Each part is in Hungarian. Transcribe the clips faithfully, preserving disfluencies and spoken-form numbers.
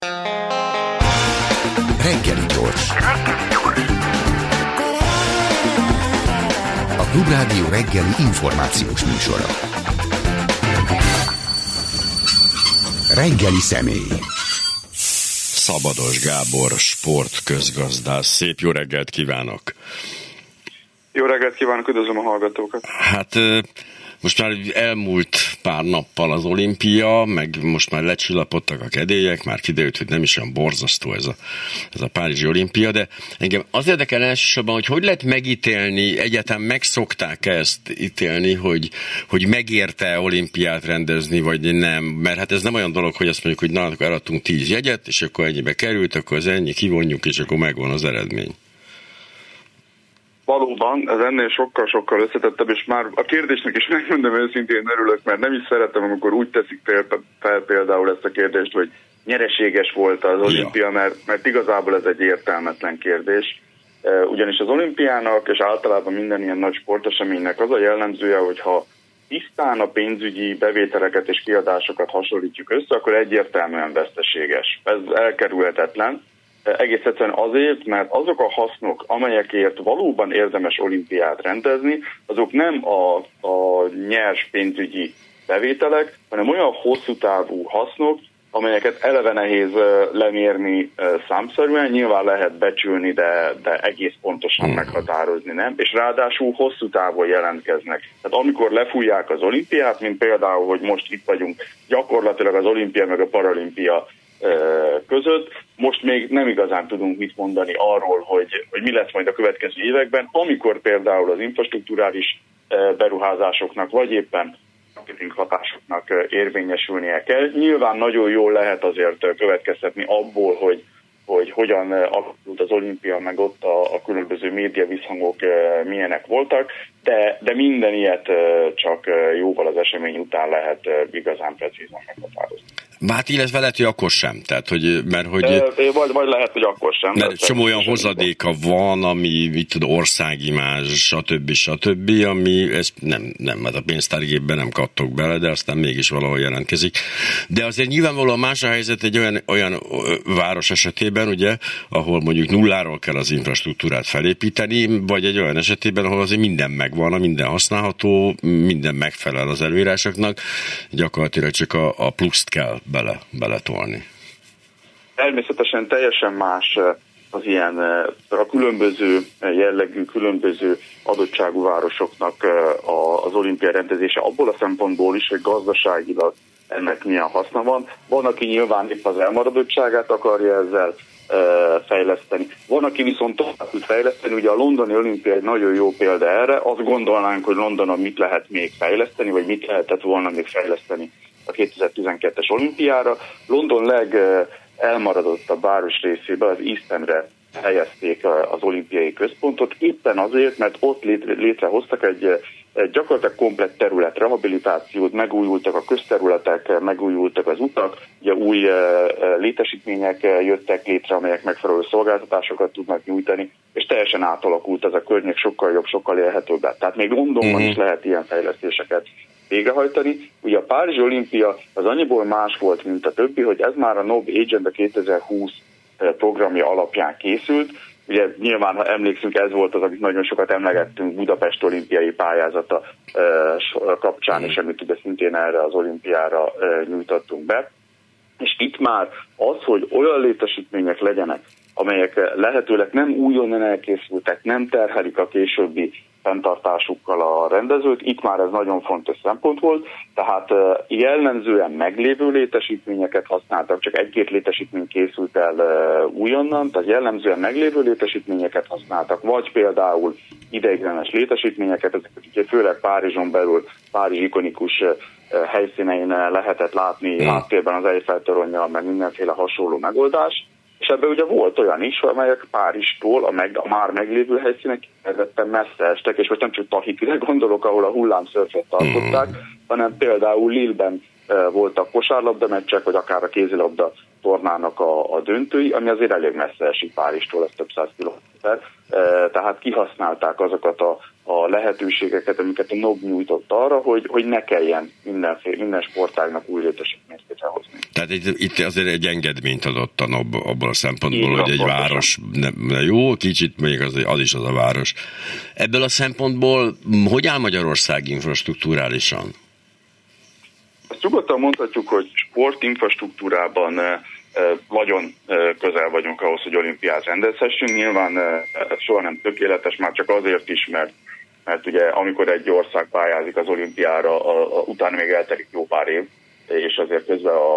Reggeli gyors. A Klubrádió reggeli információs műsora. Reggeli személy. Szabados Gábor, sportközgazdász. Szép jó reggelt kívánok! Jó reggelt kívánok, üdvözlöm a hallgatókat! Hát most már elmúlt pár nappal az olimpia, meg most már lecsillapodtak a kedélyek, már kiderült, hogy nem is olyan borzasztó ez a, ez a párizsi olimpia, de engem az érdekel elsősorban, hogy hogy lehet megítélni, egyáltalán megszokták ezt ítélni, hogy, hogy megérte olimpiát rendezni, vagy nem, mert hát ez nem olyan dolog, hogy azt mondjuk, hogy na, akkor eladtunk tíz jegyet, és akkor ennyibe került, akkor az ennyi, kivonjuk, és akkor megvan az eredmény. Valóban, ez ennél sokkal-sokkal összetettebb, és már a kérdésnek is megmondom őszintén örülök, mert nem is szeretem, amikor úgy teszik fel például ezt a kérdést, hogy nyereséges volt az olimpia, mert, mert igazából ez egy értelmetlen kérdés. Ugyanis az olimpiának, és általában minden ilyen nagy sporteseménynek az a jellemzője, hogyha tisztán a pénzügyi bevételeket és kiadásokat hasonlítjuk össze, akkor egyértelműen veszteséges. Ez elkerülhetetlen. Egész egyszerűen azért, mert azok a hasznok, amelyekért valóban érdemes olimpiát rendezni, azok nem a, a nyers pénzügyi bevételek, hanem olyan hosszú távú hasznok, amelyeket eleve nehéz lemérni számszerűen, nyilván lehet becsülni, de, de egész pontosan meghatározni, nem? És ráadásul hosszú távon jelentkeznek. Tehát amikor lefújják az olimpiát, mint például, hogy most itt vagyunk gyakorlatilag az olimpia meg a paralimpia között. Most még nem igazán tudunk mit mondani arról, hogy, hogy mi lesz majd a következő években, amikor például az infrastrukturális beruházásoknak, vagy éppen marketing hatásoknak érvényesülnie kell. Nyilván nagyon jól lehet azért következtetni abból, hogy, hogy hogyan alakult az olimpia, meg ott a, a különböző média visszhangok milyenek voltak, de, de minden ilyet csak jóval az esemény után lehet igazán precízen meghatározni. Hát illetve lehet, hogy akkor sem. Tehát, hogy, mert hogy... E, vagy, vagy lehet, hogy akkor sem. Mert csomó olyan hozadéka van, ami, mit tudom, országimázs, stb. stb., ami ez nem, nem, hát a pénztárgépben nem kattok bele, de aztán mégis valahol jelentkezik. De azért nyilvánvalóan más a helyzet egy olyan, olyan város esetében, ugye, ahol mondjuk nulláról kell az infrastruktúrát felépíteni, vagy egy olyan esetében, ahol azért minden megvan, minden használható, minden megfelel az előírásoknak, gyakorlatilag csak a, a pluszt kell bele, beletolni. Természetesen teljesen más az ilyen a különböző jellegű, különböző adottságú városoknak az olimpia rendezése abból a szempontból is, hogy gazdaságilag ennek milyen haszna van. Van, aki nyilván épp az elmaradottságát akarja ezzel fejleszteni. Van, aki viszont tovább tud fejleszteni. Ugye a londoni olimpia egy nagyon jó példa erre. Azt gondolnánk, hogy Londonon mit lehet még fejleszteni, vagy mit lehetett volna még fejleszteni a kétezer-tizenkettes olimpiára. London legelmaradottabb város részében az EastEndre helyezték az olimpiai központot, éppen azért, mert ott létre, létrehoztak egy, egy gyakorlatilag komplett terület rehabilitációt, megújultak a közterületek, megújultak az utak, ugye új létesítmények jöttek létre, amelyek megfelelő szolgáltatásokat tudnak nyújtani, és teljesen átalakult ez a környék, sokkal jobb, sokkal élhetőbb. Tehát még Londonban mm-hmm. is lehet ilyen fejlesztéseket végrehajtani. Ugye a Párizsi olimpia az annyiból más volt, mint a többi, hogy ez már a Nob Agenda kétezer-húsz programja alapján készült. Ugye nyilván, ha emlékszünk, ez volt az, amit nagyon sokat emlegettünk Budapest olimpiai pályázata kapcsán, és amit ugye szintén erre az olimpiára nyújtottunk be. És itt már az, hogy olyan létesítmények legyenek, amelyek lehetőleg nem újonnan elkészültek, nem terhelik a későbbi fenntartásukkal a rendezőt, itt már ez nagyon fontos szempont volt, tehát jellemzően meglévő létesítményeket használtak, csak egy-két létesítmény készült el újonnan, tehát jellemzően meglévő létesítményeket használtak, vagy például ideiglenes létesítményeket, ezeket ugye főleg Párizson belül, Párizs ikonikus helyszínein lehetett látni háttérben az Eiffel-toronnyal, meg mindenféle hasonló megoldás. És ebben ugye volt olyan is, amelyek Párizstól a, meg, a már meglévő helyszínek kifejezetten messze estek, és most nem csak Tahitire gondolok, ahol a hullámszörfet tartották, hanem például Lille-ben e, voltak kosárlabda meccsek, vagy akár a kézilabda tornának a, a döntői, ami azért elég messze esik Párizstól, ez több száz kilométer. E, tehát kihasználták azokat a, a lehetőségeket, amiket a Nob nyújtott arra, hogy, hogy ne kelljen mindenféle, minden sportágnak új létesítményt létrehozni. Tehát itt, itt azért egy engedményt adott a NOB abból a szempontból, így hogy egy pontosan. város, ne, ne jó, kicsit még az, az is az a város. Ebből a szempontból hogy áll Magyarország infrastrukturálisan? Azt nyugodtan mondhatjuk, hogy sportinfrastruktúrában nagyon közel vagyunk ahhoz, hogy olimpiát rendezhessünk. Nyilván ez soha nem tökéletes, már csak azért is, mert, mert ugye amikor egy ország pályázik az olimpiára, a, a, utána még eltelik jó pár év, és azért közben a,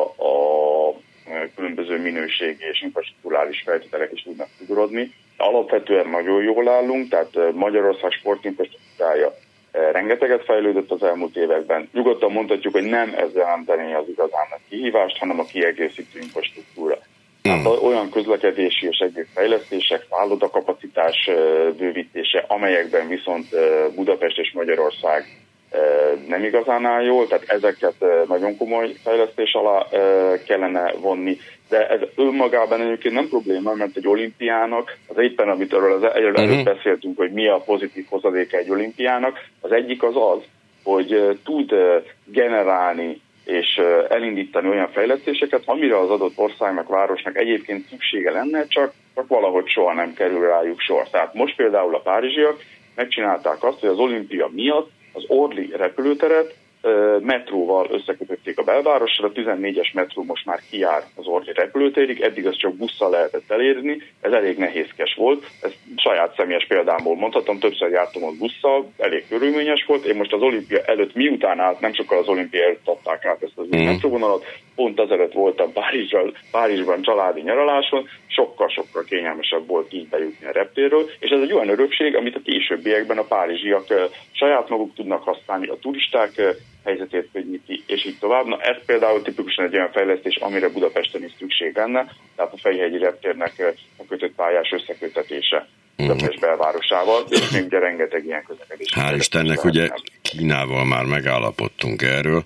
a különböző minőségi és infrastrukturális feltételek is tudnak szigorodni. Alapvetően nagyon jól állunk, tehát Magyarország sportinfrastruktúrája rengeteget fejlődött az elmúlt években. Nyugodtan mondhatjuk, hogy nem ez jelenteni az igazán a kihívást, hanem a kiegészítő infrastruktúra. Tehát olyan közlekedési és egyéb fejlesztések, szállodakapacitás bővítése, amelyekben viszont Budapest és Magyarország nem igazán áll jól, tehát ezeket nagyon komoly fejlesztés alá kellene vonni, de ez önmagában egyébként nem probléma, mert egy olimpiának, az éppen, amit arról az előbb uh-huh. beszéltünk, hogy mi a pozitív hozadéka egy olimpiának, az egyik az az, hogy tud generálni és elindítani olyan fejlesztéseket, amire az adott országnak, városnak egyébként szüksége lenne, csak, csak valahogy soha nem kerül rájuk sor. Tehát most például a párizsiak megcsinálták azt, hogy az olimpia miatt az Orly repülőteret metróval összekötötték a belvárosra, a tizennégyes metró most már kijár az Orly repülőtérig, eddig az csak busszal lehetett elérni, ez elég nehézkes volt, ezt saját személyes példámból mondhatom, többször jártam ott busszal, elég körülményes volt, én most az olimpia előtt, miután állt, nem sokkal az olimpia előtt adták át ezt az új metróvonalat, pont azelőtt voltam Párizsban, Párizsban családi nyaraláson, sokkal-sokkal kényelmesebb volt így bejutni a reptérről, és ez egy olyan örökség, amit a későbbiekben a párizsiak saját maguk tudnak használni, a turisták helyzetét könnyíti, és így tovább. Na, ez például tipikusan egy olyan fejlesztés, amire Budapesten is szükség lenne, tehát a Fejhegyi reptérnek a kötött pályás összekötetése Budapest belvárosával, és még ugye rengeteg ilyen közlekedés. Hál' Istennek, ugye Kínával már megállapodtunk erről,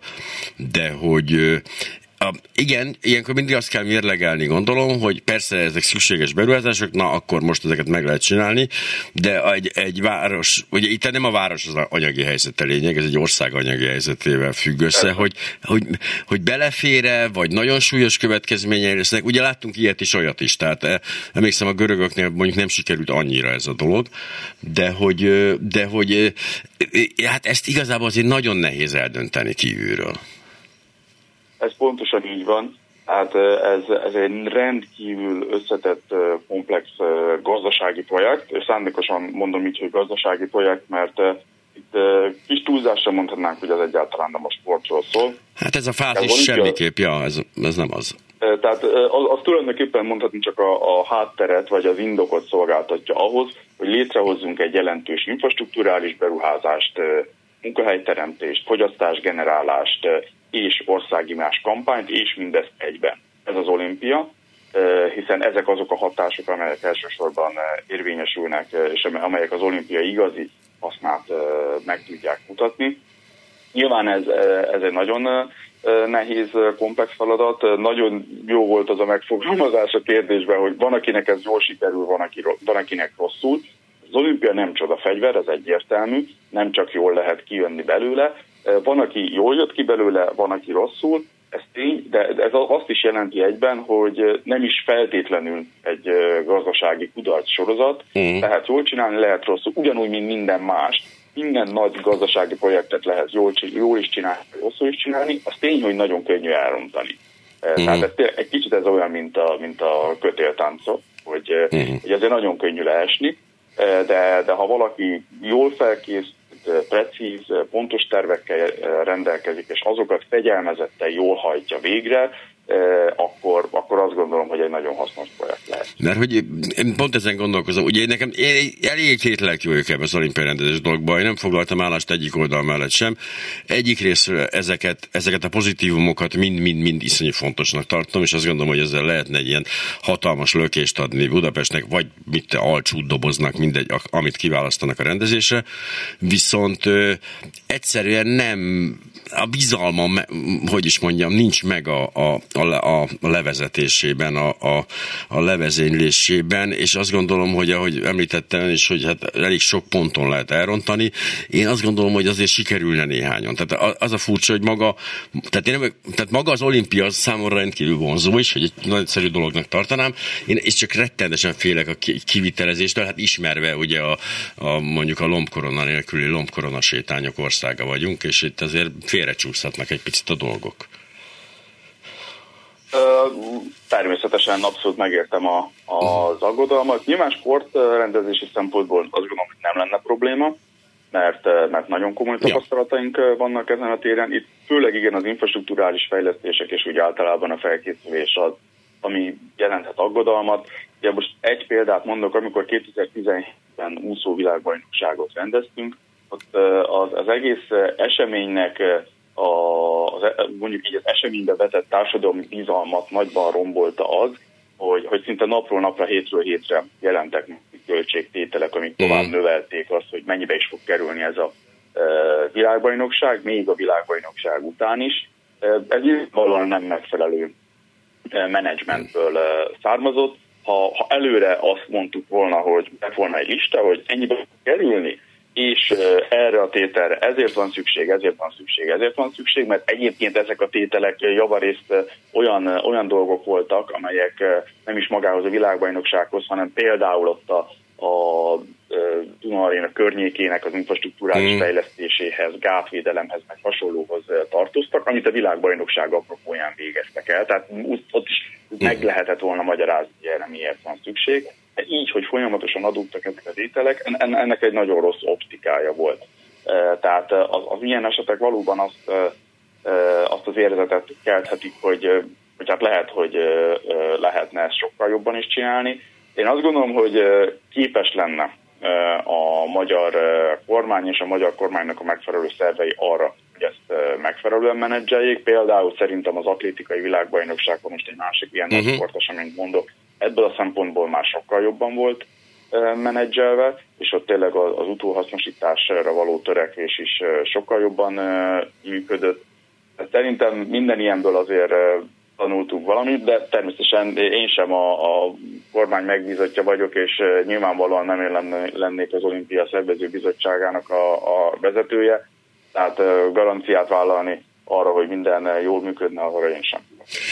de hogy A, igen, ilyenkor mindig azt kell mérlegelni, gondolom, hogy persze ezek szükséges beruházások, na akkor most ezeket meg lehet csinálni, de egy, egy város, ugye itt nem a város az anyagi helyzet a lényeg, ez egy ország anyagi helyzetével függ össze, hogy, hogy, hogy belefér-e, vagy nagyon súlyos következményei lesznek. Ugye láttunk ilyet is, olyat is, tehát emlékszem a görögöknél mondjuk nem sikerült annyira ez a dolog, de hogy, de hogy hát ezt igazából azért nagyon nehéz eldönteni kívülről. Ez pontosan így van. Hát ez, ez egy rendkívül összetett, komplex gazdasági projekt, és szándékosan mondom így, hogy gazdasági projekt, mert itt kis túlzásra mondhatnánk, hogy ez egyáltalán nem a sportról szól. Hát ez a fázis semmiképp, ja, ez, ez nem az. Tehát az, az tulajdonképpen mondhatni csak a, a hátteret, vagy az indokot szolgáltatja ahhoz, hogy létrehozzunk egy jelentős infrastrukturális beruházást, munkahelyteremtést, fogyasztásgenerálást és országimás kampányt, és mindezt egyben. Ez az olimpia, hiszen ezek azok a hatások, amelyek elsősorban érvényesülnek, és amelyek az olimpia igazi hasznát meg tudják mutatni. Nyilván ez, ez egy nagyon nehéz, komplex feladat. Nagyon jó volt az a megfogalmazás a kérdésben, hogy van, akinek ez jól sikerül, van, aki, van akinek rosszul. Az olimpia nem csoda fegyver, ez egyértelmű, nem csak jól lehet kijönni belőle. Van, aki jól jött ki belőle, van, aki rosszul, ez tény, de ez azt is jelenti egyben, hogy nem is feltétlenül egy gazdasági kudarc sorozat, mm. tehát jól csinálni lehet rosszul, ugyanúgy, mint minden más. Minden nagy gazdasági projektet lehet jól, jól is csinálni, rosszul is csinálni, az tény, hogy nagyon könnyű elrontani. Mm. Tehát ez, egy kicsit ez olyan, mint a, mint a kötéltáncok, hogy, mm. hogy ezért nagyon könnyű leesni, de, de ha valaki jól felkészült, precíz, pontos tervekkel rendelkezik, és azokat fegyelmezetten jól hajtja végre, akkor, akkor azt gondolom, hogy egy nagyon hasznos projekt lehet. Mert hogy én pont ezen gondolkozom, ugye nekem én elég tétlek vagyok ebben az olimpiai rendezés dolgban, én nem foglaltam állást egyik oldal mellett sem. Egyik részről ezeket, ezeket a pozitívumokat mind-mind-mind iszonyú fontosnak tartom, és azt gondolom, hogy ezzel lehetne egy ilyen hatalmas lökést adni Budapestnek, vagy mit te alcsút doboznak, mindegy, amit kiválasztanak a rendezésre. Viszont ö, egyszerűen nem a bizalma, hogy is mondjam, nincs meg a, a, a, a levezetésében, a, a, a levezénylésében, és azt gondolom, hogy ahogy említettem is, hogy hát elég sok ponton lehet elrontani, én azt gondolom, hogy azért sikerülne néhányan. Tehát az a furcsa, hogy maga, tehát, én nem, tehát maga az olimpia az számomra rendkívül vonzó is, hogy egy nagyszerű dolognak tartanám, én és csak rettenetesen félek a kivitelezéstől, hát ismerve ugye a, a mondjuk a lombkorona nélküli lombkorona sétányok országa vagyunk, és itt azért félrecsúszhatnak egy picit a dolgok. Természetesen abszolút megértem a, az aggodalmat. Nyilván sportrendezési szempontból azt gondolom, hogy nem lenne probléma, mert, mert nagyon komoly tapasztalataink ja. vannak ezen a téren. Itt főleg igen az infrastrukturális fejlesztések és úgy általában a felkészülés az, ami jelenthet aggodalmat. Ugye most egy példát mondok, amikor kétezer-tizenhétben úszó világbajnokságot rendeztünk, ott az, az egész eseménynek a, az, mondjuk így az eseménybe vetett társadalmi bizalmat nagyban rombolta az, hogy, hogy szinte napról napra, hétről hétre jelentek költségtételek, amik tovább mm. növelték azt, hogy mennyibe is fog kerülni ez a e, világbajnokság, még a világbajnokság után is. E, ez valóban nem megfelelő e, menedzsmentből e, származott. Ha, ha előre azt mondtuk volna, hogy lett volna egy lista, hogy ennyibe fog kerülni, és erre a tételre ezért van szükség, ezért van szükség, ezért van szükség, mert egyébként ezek a tételek javarészt olyan, olyan dolgok voltak, amelyek nem is magához a világbajnoksághoz, hanem például ott a, a Duna Aréna környékének az infrastruktúrális mm. fejlesztéséhez, gátvédelemhez, meg hasonlóhoz tartoztak, amit a világbajnokság apropóján végeztek el. Tehát ott is mm. meg lehetett volna magyarázni, hogy erre miért van szükség. Így, hogy folyamatosan adódtak ezek az ételek, ennek egy nagyon rossz optikája volt. Tehát az, az ilyen esetek valóban azt, azt az érzetet kelthetik, hogy, hogy hát lehet, hogy lehetne ezt sokkal jobban is csinálni. Én azt gondolom, hogy képes lenne a magyar kormány és a magyar kormánynak a megfelelő szervei arra, hogy ezt megfelelően menedzseljék. Például szerintem az atlétikai világbajnokságban most egy másik ilyen uh-huh. sporteseményt mondok, ebből a szempontból már sokkal jobban volt menedzselve, és ott tényleg az utóhasznosításra való törekvés is sokkal jobban működött. Szerintem minden ilyenből azért tanultunk valamit, de természetesen én sem a, a kormány megbízottja vagyok, és nyilvánvalóan nem én lennék az Olimpia Szervező Bizottságának a, a vezetője, tehát garanciát vállalni arra, hogy minden jól működne, arra én sem.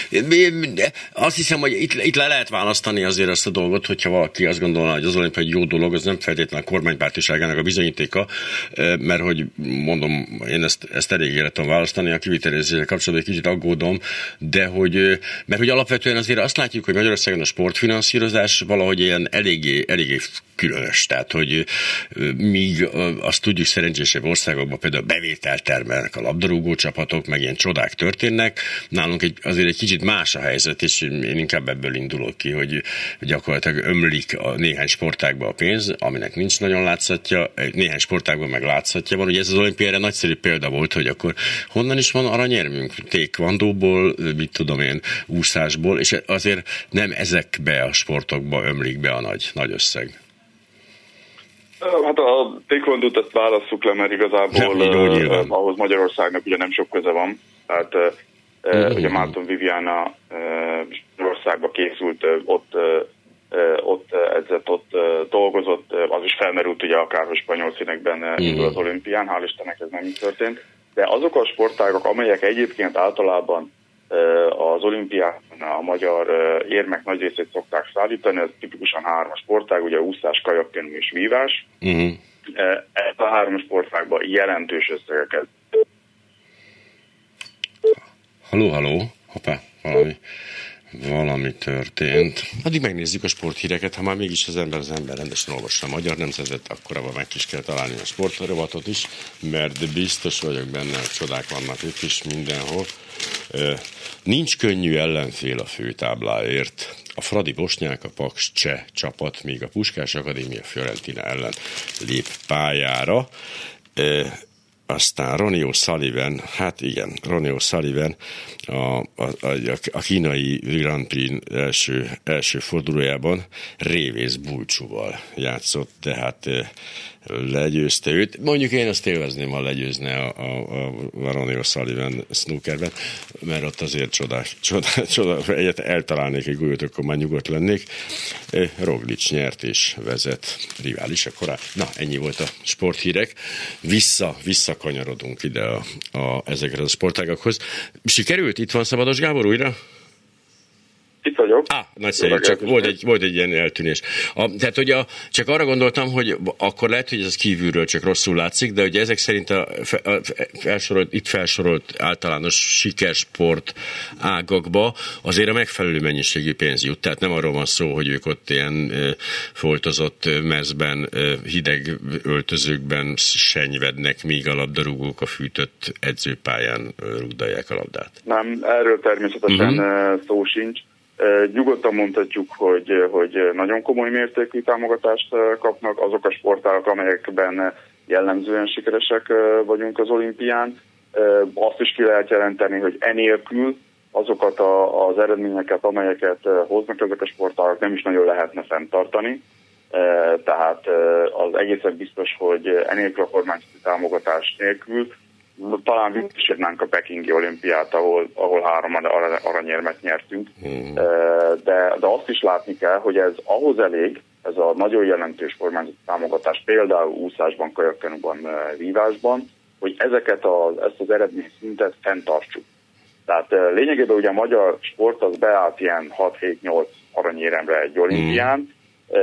Azt hiszem, hogy itt, itt le lehet választani azért ezt a dolgot, hogyha valaki azt gondolna, hogy az olimpia egy jó dolog, az nem feltétlenül a kormánypártiságának a bizonyítéka, mert hogy mondom, én ezt, ezt elég életem választani, a kivitelezéssel kapcsolatban egy kicsit aggódom, de hogy, mert hogy alapvetően azért azt látjuk, hogy Magyarországon a sportfinanszírozás valahogy ilyen eléggé, eléggé különös, tehát hogy míg azt tudjuk szerencsésebb országokban például bevételt termelnek a labdarúgó csapatok, meg ilyen csodák történnek, nálunk egy, azért egy kicsit más a helyzet, és én inkább ebből indulok ki, hogy gyakorlatilag ömlik a néhány sportágban a pénz, aminek nincs nagyon látszatja, néhány sportágban meg látszatja van. Ugye ez az olimpiára nagyszerű példa volt, hogy akkor honnan is van aranyérmünk? Taekwondóból, mit tudom én, úszásból, és azért nem ezekbe a sportokba ömlik be a nagy, nagy összeg. Hát a taekwondót ezt válasszuk le, mert igazából uh, ahhoz Magyarországnak ugye nem sok köze van. Tehát uh, uh, ugye Márton Viviana uh, országba készült, uh, ott, uh, ott edzett, ott uh, dolgozott, uh, az is felmerült ugye akár, hogy spanyol színekben uh, indul az olimpián, hál' Istennek ez nem így történt. De azok a sportágok, amelyek egyébként általában az olimpián a magyar érmek nagy részét szokták szállítani, ez tipikusan három sportág, ugye úszás, kajakkenú és vívás. Uh-huh. Ez a három sportágban jelentős összegeket. Halló, halló, hoppá, valami, valami történt. Addig megnézzük a sporthíreket, ha már mégis az ember az ember rendesen olvassa a Magyar Nemzetet, akkor abban meg is kell találni a sportrovatot is, mert biztos vagyok benne, hogy csodák vannak itt is mindenhol. Nincs könnyű ellenfél a főtábláért. A Fradi Bosnyák, a Paks cseh csapat, míg a Puskás Akadémia Fiorentina ellen lép pályára. E, aztán Ronnie O'Sullivan, hát igen, Ronnie O'Sullivan a, a, a, a kínai Grand Prix első, első fordulójában Révész Bulcsúval játszott, tehát e, legyőzte őt. Mondjuk én azt élvezném, ha legyőzne a, a, a Ronnie O'Sullivan snookerben, mert ott azért csodás, csodás, csodás egyet eltalálnék egy golyót, akkor már nyugodt lennék. Roglic nyert és vezet, rivális a korán. Na, ennyi volt a sporthírek. Vissza, visszakanyarodunk ide a, a, ezekre a sportágakhoz. Sikerült? Itt van Szabados Gábor újra? Itt vagyok. Ah, nagyszerű, csak volt egy, volt egy ilyen eltűnés. A, tehát, hogy a, csak arra gondoltam, hogy akkor lehet, hogy ez kívülről csak rosszul látszik, de ugye ezek szerint a, a felsorolt, itt felsorolt általános sikersport ágakba azért a megfelelő mennyiségű pénz jut. Tehát nem arról van szó, hogy ők ott ilyen e, foltozott mezben, e, hideg öltözőkben senyvednek, míg a labdarúgók a fűtött edzőpályán rúgdalják a labdát. Nem, erről természetesen uh-huh. szó sincs. Nyugodtan mondhatjuk, hogy, hogy nagyon komoly mértékű támogatást kapnak azok a sportágak, amelyekben jellemzően sikeresek vagyunk az olimpián. Azt is ki lehet jelenteni, hogy enélkül azokat a, az eredményeket, amelyeket hoznak ezek a sportágak, nem is nagyon lehetne fenntartani. Tehát az egészen biztos, hogy enélkül a kormányzati támogatás nélkül talán visszasírnánk a pekingi olimpiát, ahol, ahol három aranyérmet nyertünk. Mm. De, de azt is látni kell, hogy ez ahhoz elég, ez a nagyon jelentős kormányzati támogatás, például úszásban, kajakkenúban, vívásban, hogy ezeket az, ezt az eredményszintet fenntartsuk. Tehát lényegében ugye a magyar sport az beállt ilyen hat-hét-nyolc aranyéremre egy olimpián, mm.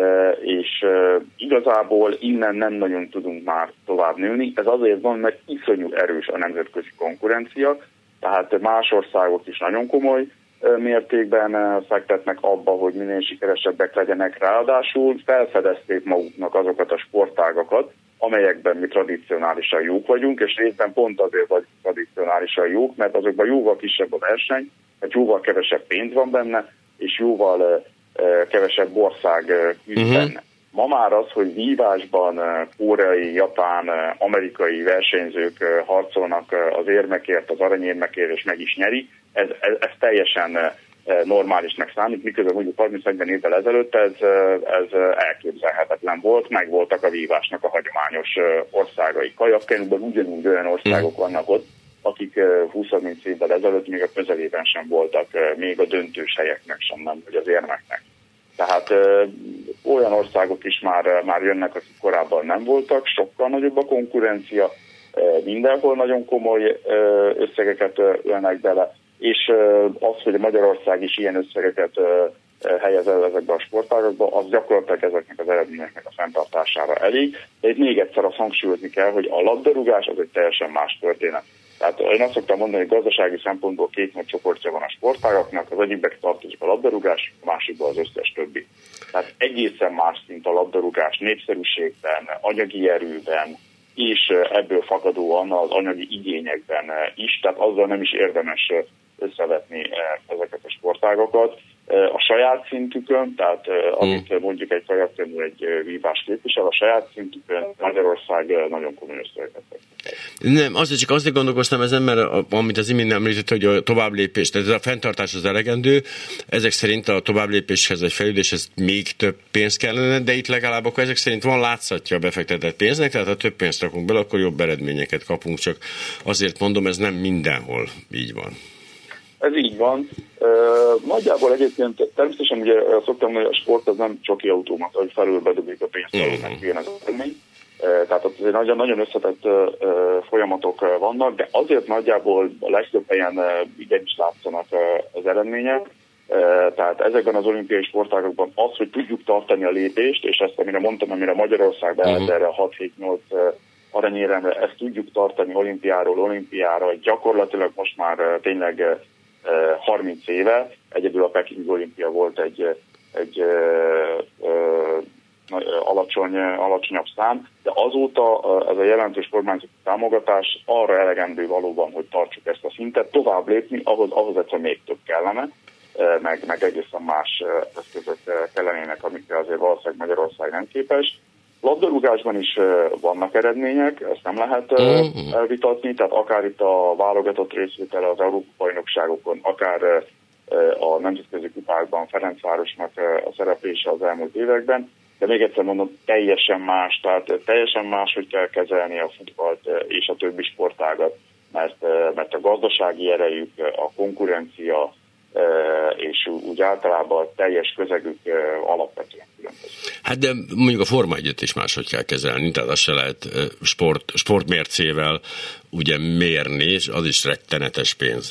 és igazából innen nem nagyon tudunk már tovább nőni. Ez azért van, mert iszonyú erős a nemzetközi konkurencia, tehát más országok is nagyon komoly mértékben fektetnek abba, hogy minél sikeresebbek legyenek, ráadásul felfedezték maguknak azokat a sportágakat, amelyekben mi tradicionálisan jók vagyunk, és részben pont azért vagyunk tradicionálisan jók, mert azokban jóval kisebb a verseny, mert jóval kevesebb pénz van benne, és jóval kevesebb ország küzd uh-huh. benne. Ma már az, hogy vívásban koreai, japán, amerikai versenyzők harcolnak az érmekért, az aranyérmekért, és meg is nyeri, ez, ez, ez teljesen normálisnak számít, miközben mondjuk harminc-negyven évvel ezelőtt ez, ez elképzelhetetlen volt, meg voltak a vívásnak a hagyományos országai. Kajakkenúban ugyanúgy olyan országok vannak ott, akik húsz-harminc évvel ezelőtt még a közelében sem voltak, még a döntős helyeknek sem, nem, vagy az érmeknek. Tehát ö, olyan országok is már, már jönnek, akik korábban nem voltak, sokkal nagyobb a konkurencia, ö, mindenhol nagyon komoly ö, összegeket ölnek bele, és ö, az, hogy Magyarország is ilyen összegeket ö, helyez el ezekbe a sportágakba, az gyakorlatilag ezeknek az eredményeknek a fenntartására elég. De itt még egyszer azt hangsúlyozni kell, hogy a labdarúgás az egy teljesen más történet. Tehát én azt szoktam mondani, hogy gazdasági szempontból két nagy csoportja van a sportágaknak, az egyikben tartozik a labdarúgás, a másikban az összes többi. Tehát egészen más szint a labdarúgás népszerűségben, anyagi erőben, és ebből fakadóan az anyagi igényekben is, tehát azzal nem is érdemes összevetni ezeket a sportágakat. A saját szintükön, tehát amit mondjuk egy kajakkenú, egy vívás képvisel, a saját szintükön Magyarország nagyon komoly összegeket. Nem, azért csak azért gondolkoztam ezen, mert amit az imént említett, hogy a továbblépés, tehát a fenntartás az elegendő, ezek szerint a továbblépéshez vagy fejlődéshez még több pénz kellene, de itt legalább akkor ezek szerint van látszatja a befektetett pénznek, tehát ha több pénzt rakunk bele, akkor jobb eredményeket kapunk, csak azért mondom, ez nem mindenhol így van. Ez így van. Uh, nagyjából egyébként természetesen ugye szoktam mondani, hogy a sport az nem csoki automata, hogy felül bedobjuk a pénzt, hogy meg jön az eredmény. Uh, tehát ott azért nagyon, nagyon összetett uh, folyamatok uh, vannak, de azért nagyjából a legtöbb helyen uh, igenis látszanak uh, az eredmények. Uh, tehát ezekben az olimpiai sportágokban az, hogy tudjuk tartani a lépést, és ezt, amire mondtam, amire Magyarország beállt uh-huh. erre a hat-hét-nyolc uh, aranyéremre, ezt tudjuk tartani olimpiáról olimpiára, gyakorlatilag most már uh, tényleg uh, harminc éve, egyedül a Peking olimpia volt egy, egy ö, ö, alacsony, alacsonyabb szám, de azóta ez a jelentős kormányzati támogatás arra elegendő valóban, hogy tartsuk ezt a szintet, tovább lépni, ahhoz, ahhoz egyszer még több kellene, meg, meg egészen más eszközök kellenének, amikre azért valószínűleg Magyarország nem képes. Labdarúgásban is vannak eredmények, ezt nem lehet elvitatni, tehát akár itt a válogatott részvétele az Európa-bajnokságokon, akár a nemzetközi kupákban Ferencvárosnak a szereplése az elmúlt években. de még egyszer mondom, teljesen más, tehát teljesen más, hogy kell kezelni a futballt és a többi sportágat, mert, mert a gazdasági erejük, a konkurencia és úgy általában a teljes közegük alapvetően különböző. Hát de mondjuk a Forma egyet is máshogy kell kezelni, tehát azt se lehet sport, sportmércével ugye mérni, és az is rettenetes pénz.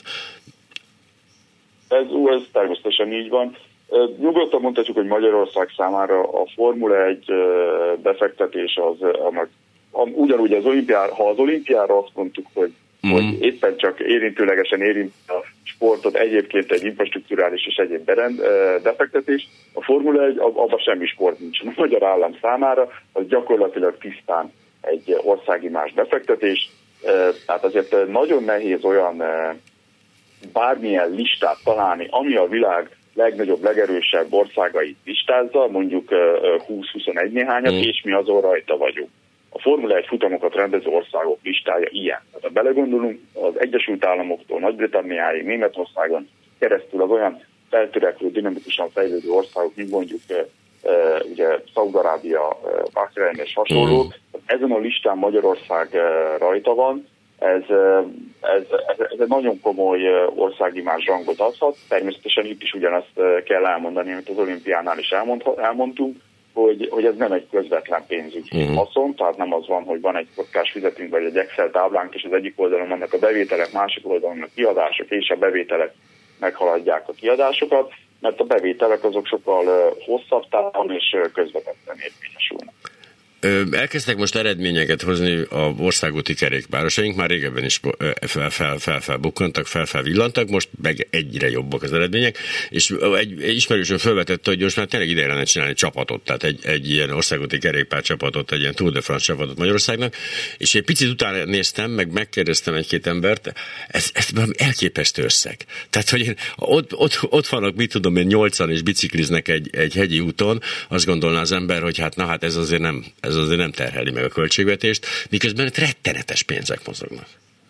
Ez, ez természetesen így van. Nyugodtan mondhatjuk, hogy Magyarország számára a Formula egy befektetés az, annak, ugyanúgy az olimpiára, ha az olimpiára azt mondtuk, hogy, mm. hogy éppen csak érintőlegesen érint a sportot, egyébként egy infrastrukturális és egyéb berend, befektetés, a Formula egy, abban semmi sport nincs. A magyar állam számára az gyakorlatilag tisztán egy országimázs befektetés, tehát azért nagyon nehéz olyan bármilyen listát találni, ami a világ legnagyobb, legerősebb országait listázza, mondjuk húsz-huszonegy néhányat, mm. és mi azon rajta vagyunk. A Formula egy futamokat rendező országok listája ilyen. Tehát ha belegondolunk, az Egyesült Államoktól Nagy-Britanniáig, Németországon keresztül az olyan feltörekvő, dinamikusan fejlődő országok, mint mondjuk ugye Szaúd-Arábia, Bahrein és hasonlók. Mm. Ezen a listán Magyarország rajta van. Ez, ez, ez, ez egy nagyon komoly országimázs rangot adhat. Természetesen itt is ugyanezt kell elmondani, amit az olimpiánál is elmond, elmondtunk, hogy, hogy ez nem egy közvetlen pénzügyi uh-huh. haszon, tehát nem az van, hogy van egy kockás fizetünk, vagy egy Excel táblánk, és az egyik oldalon vannak a bevételek, másik oldalon a kiadások, és a bevételek meghaladják a kiadásokat, mert a bevételek azok sokkal hosszabb távon és közvetetten érvényesülnek. Elkezdtek most eredményeket hozni a országúti kerékpárosaink, már régebben is fel-fel-fel-bukkantak, fel-fel-villantak, most meg egyre jobbak az eredmények, és egy ismerősöm felvetette, hogy most már tényleg ideje lenne csinálni csapatot, tehát egy, egy ilyen országúti kerékpár csapatot, egy ilyen Tour de France csapatot Magyarországnak, és egy picit utána néztem, meg megkérdeztem egy-két embert, ez, ez elképesztő összeg. Tehát, hogy én, ott, ott, ott vannak, mit tudom én, nyolcan és bicikliznek egy, egy hegyi úton, azt gondolná az ember, hogy hát na hát ez azért nem, ez az azért nem terheli meg a költségvetést, miközben rettenetes pénzek mozognak.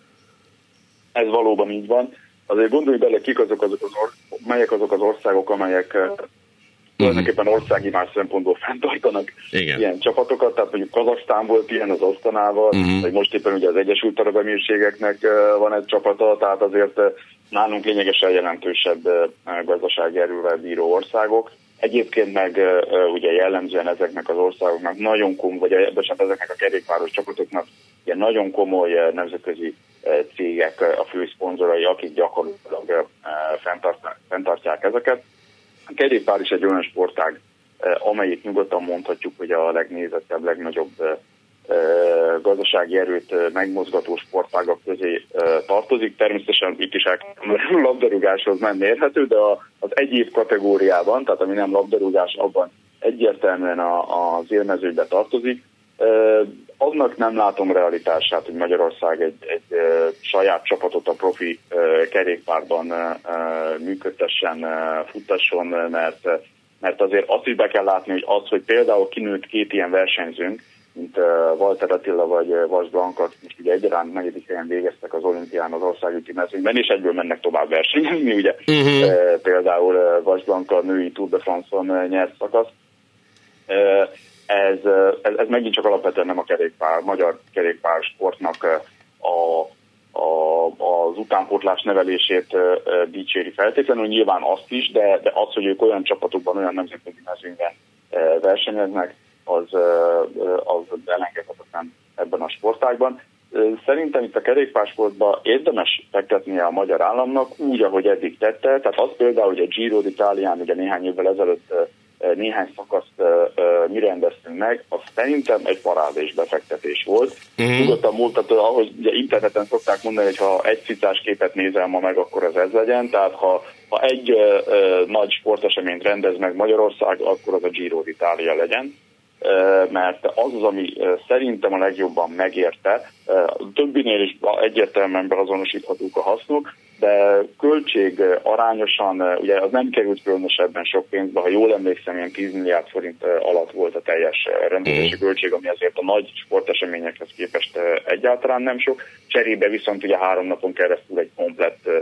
Ez valóban így van. Azért gondolj bele, kik azok, azok az or- melyek azok az országok, amelyek uh-huh. tulajdonképpen országi más szempontból fenntartanak Igen. ilyen csapatokat, tehát mondjuk Kazaksztán volt ilyen az Asztanával, uh-huh. vagy most éppen ugye az Egyesült Arab Emírségeknek van egy csapata, tehát azért nálunk lényegesen jelentősebb gazdasági erővel bíró országok. Egyébként meg ugye jellemzően ezeknek az országoknak nagyon komoly, vagy bocsánat, ezeknek a kerékpáros csapatoknak ugye nagyon komoly nemzetközi cégek a főszponzorai, akik gyakorlatilag fenntartják ezeket. A kerékpár is egy olyan sportág, amelyik nyugodtan mondhatjuk, hogy a legnézettebb, legnagyobb gazdasági erőt megmozgató sportágak közé tartozik. Természetesen itt is a labdarúgáshoz nem mérhető, de az egyéb kategóriában, tehát ami nem labdarúgás, abban egyértelműen az élmezőbe tartozik. Annak nem látom realitását, hogy Magyarország egy, egy saját csapatot a profi kerékpárban működtessen, futtasson, mert, mert azért azt is be kell látni, hogy az, hogy például kinőtt két ilyen versenyzőnk, mint Walter Attila vagy Vas Blanka, most ugye egyaránt negyedik helyen végeztek az olimpián az országúti mezőnyben, és egyből mennek tovább versenyezni, ugye uh-huh. e, például Vas Blanka női Tour de France-on nyert szakasz. E, ez, ez, ez megint csak alapvetően nem a kerékpár, magyar kerékpár sportnak a, a, az utánpótlás nevelését dicséri feltétlenül, nyilván azt is, de, de az, hogy ők olyan csapatokban, olyan nemzetközi mezőnyben versenyeznek, az, az elengedhetetlen ebben a sportágban. Szerintem itt a kerékpársportban érdemes fektetnie a magyar államnak úgy, ahogy eddig tette. Tehát az például, hogy a Giro d'Italián ugye néhány évvel ezelőtt néhány szakaszt mi rendeztünk meg, az szerintem egy parádés befektetés volt. Mm. Tudottam múltat, ahogy ugye interneten szokták mondani, hogy ha egy cicás képet nézel ma meg, akkor az ez legyen. Tehát ha, ha egy ö, ö, nagy sporteseményt rendez meg Magyarország, akkor az a Giro d'Italia legyen. Mert az az, ami szerintem a legjobban megérte. Többinél is egyértelműen beazonosíthatók a hasznok, de költség arányosan, ugye az nem került különösebben sok pénzbe, ha jól emlékszem, ilyen tíz milliárd forint alatt volt a teljes rendezési költség, ami azért a nagy sporteseményekhez képest egyáltalán nem sok. Cserébe viszont ugye három napon keresztül egy komplett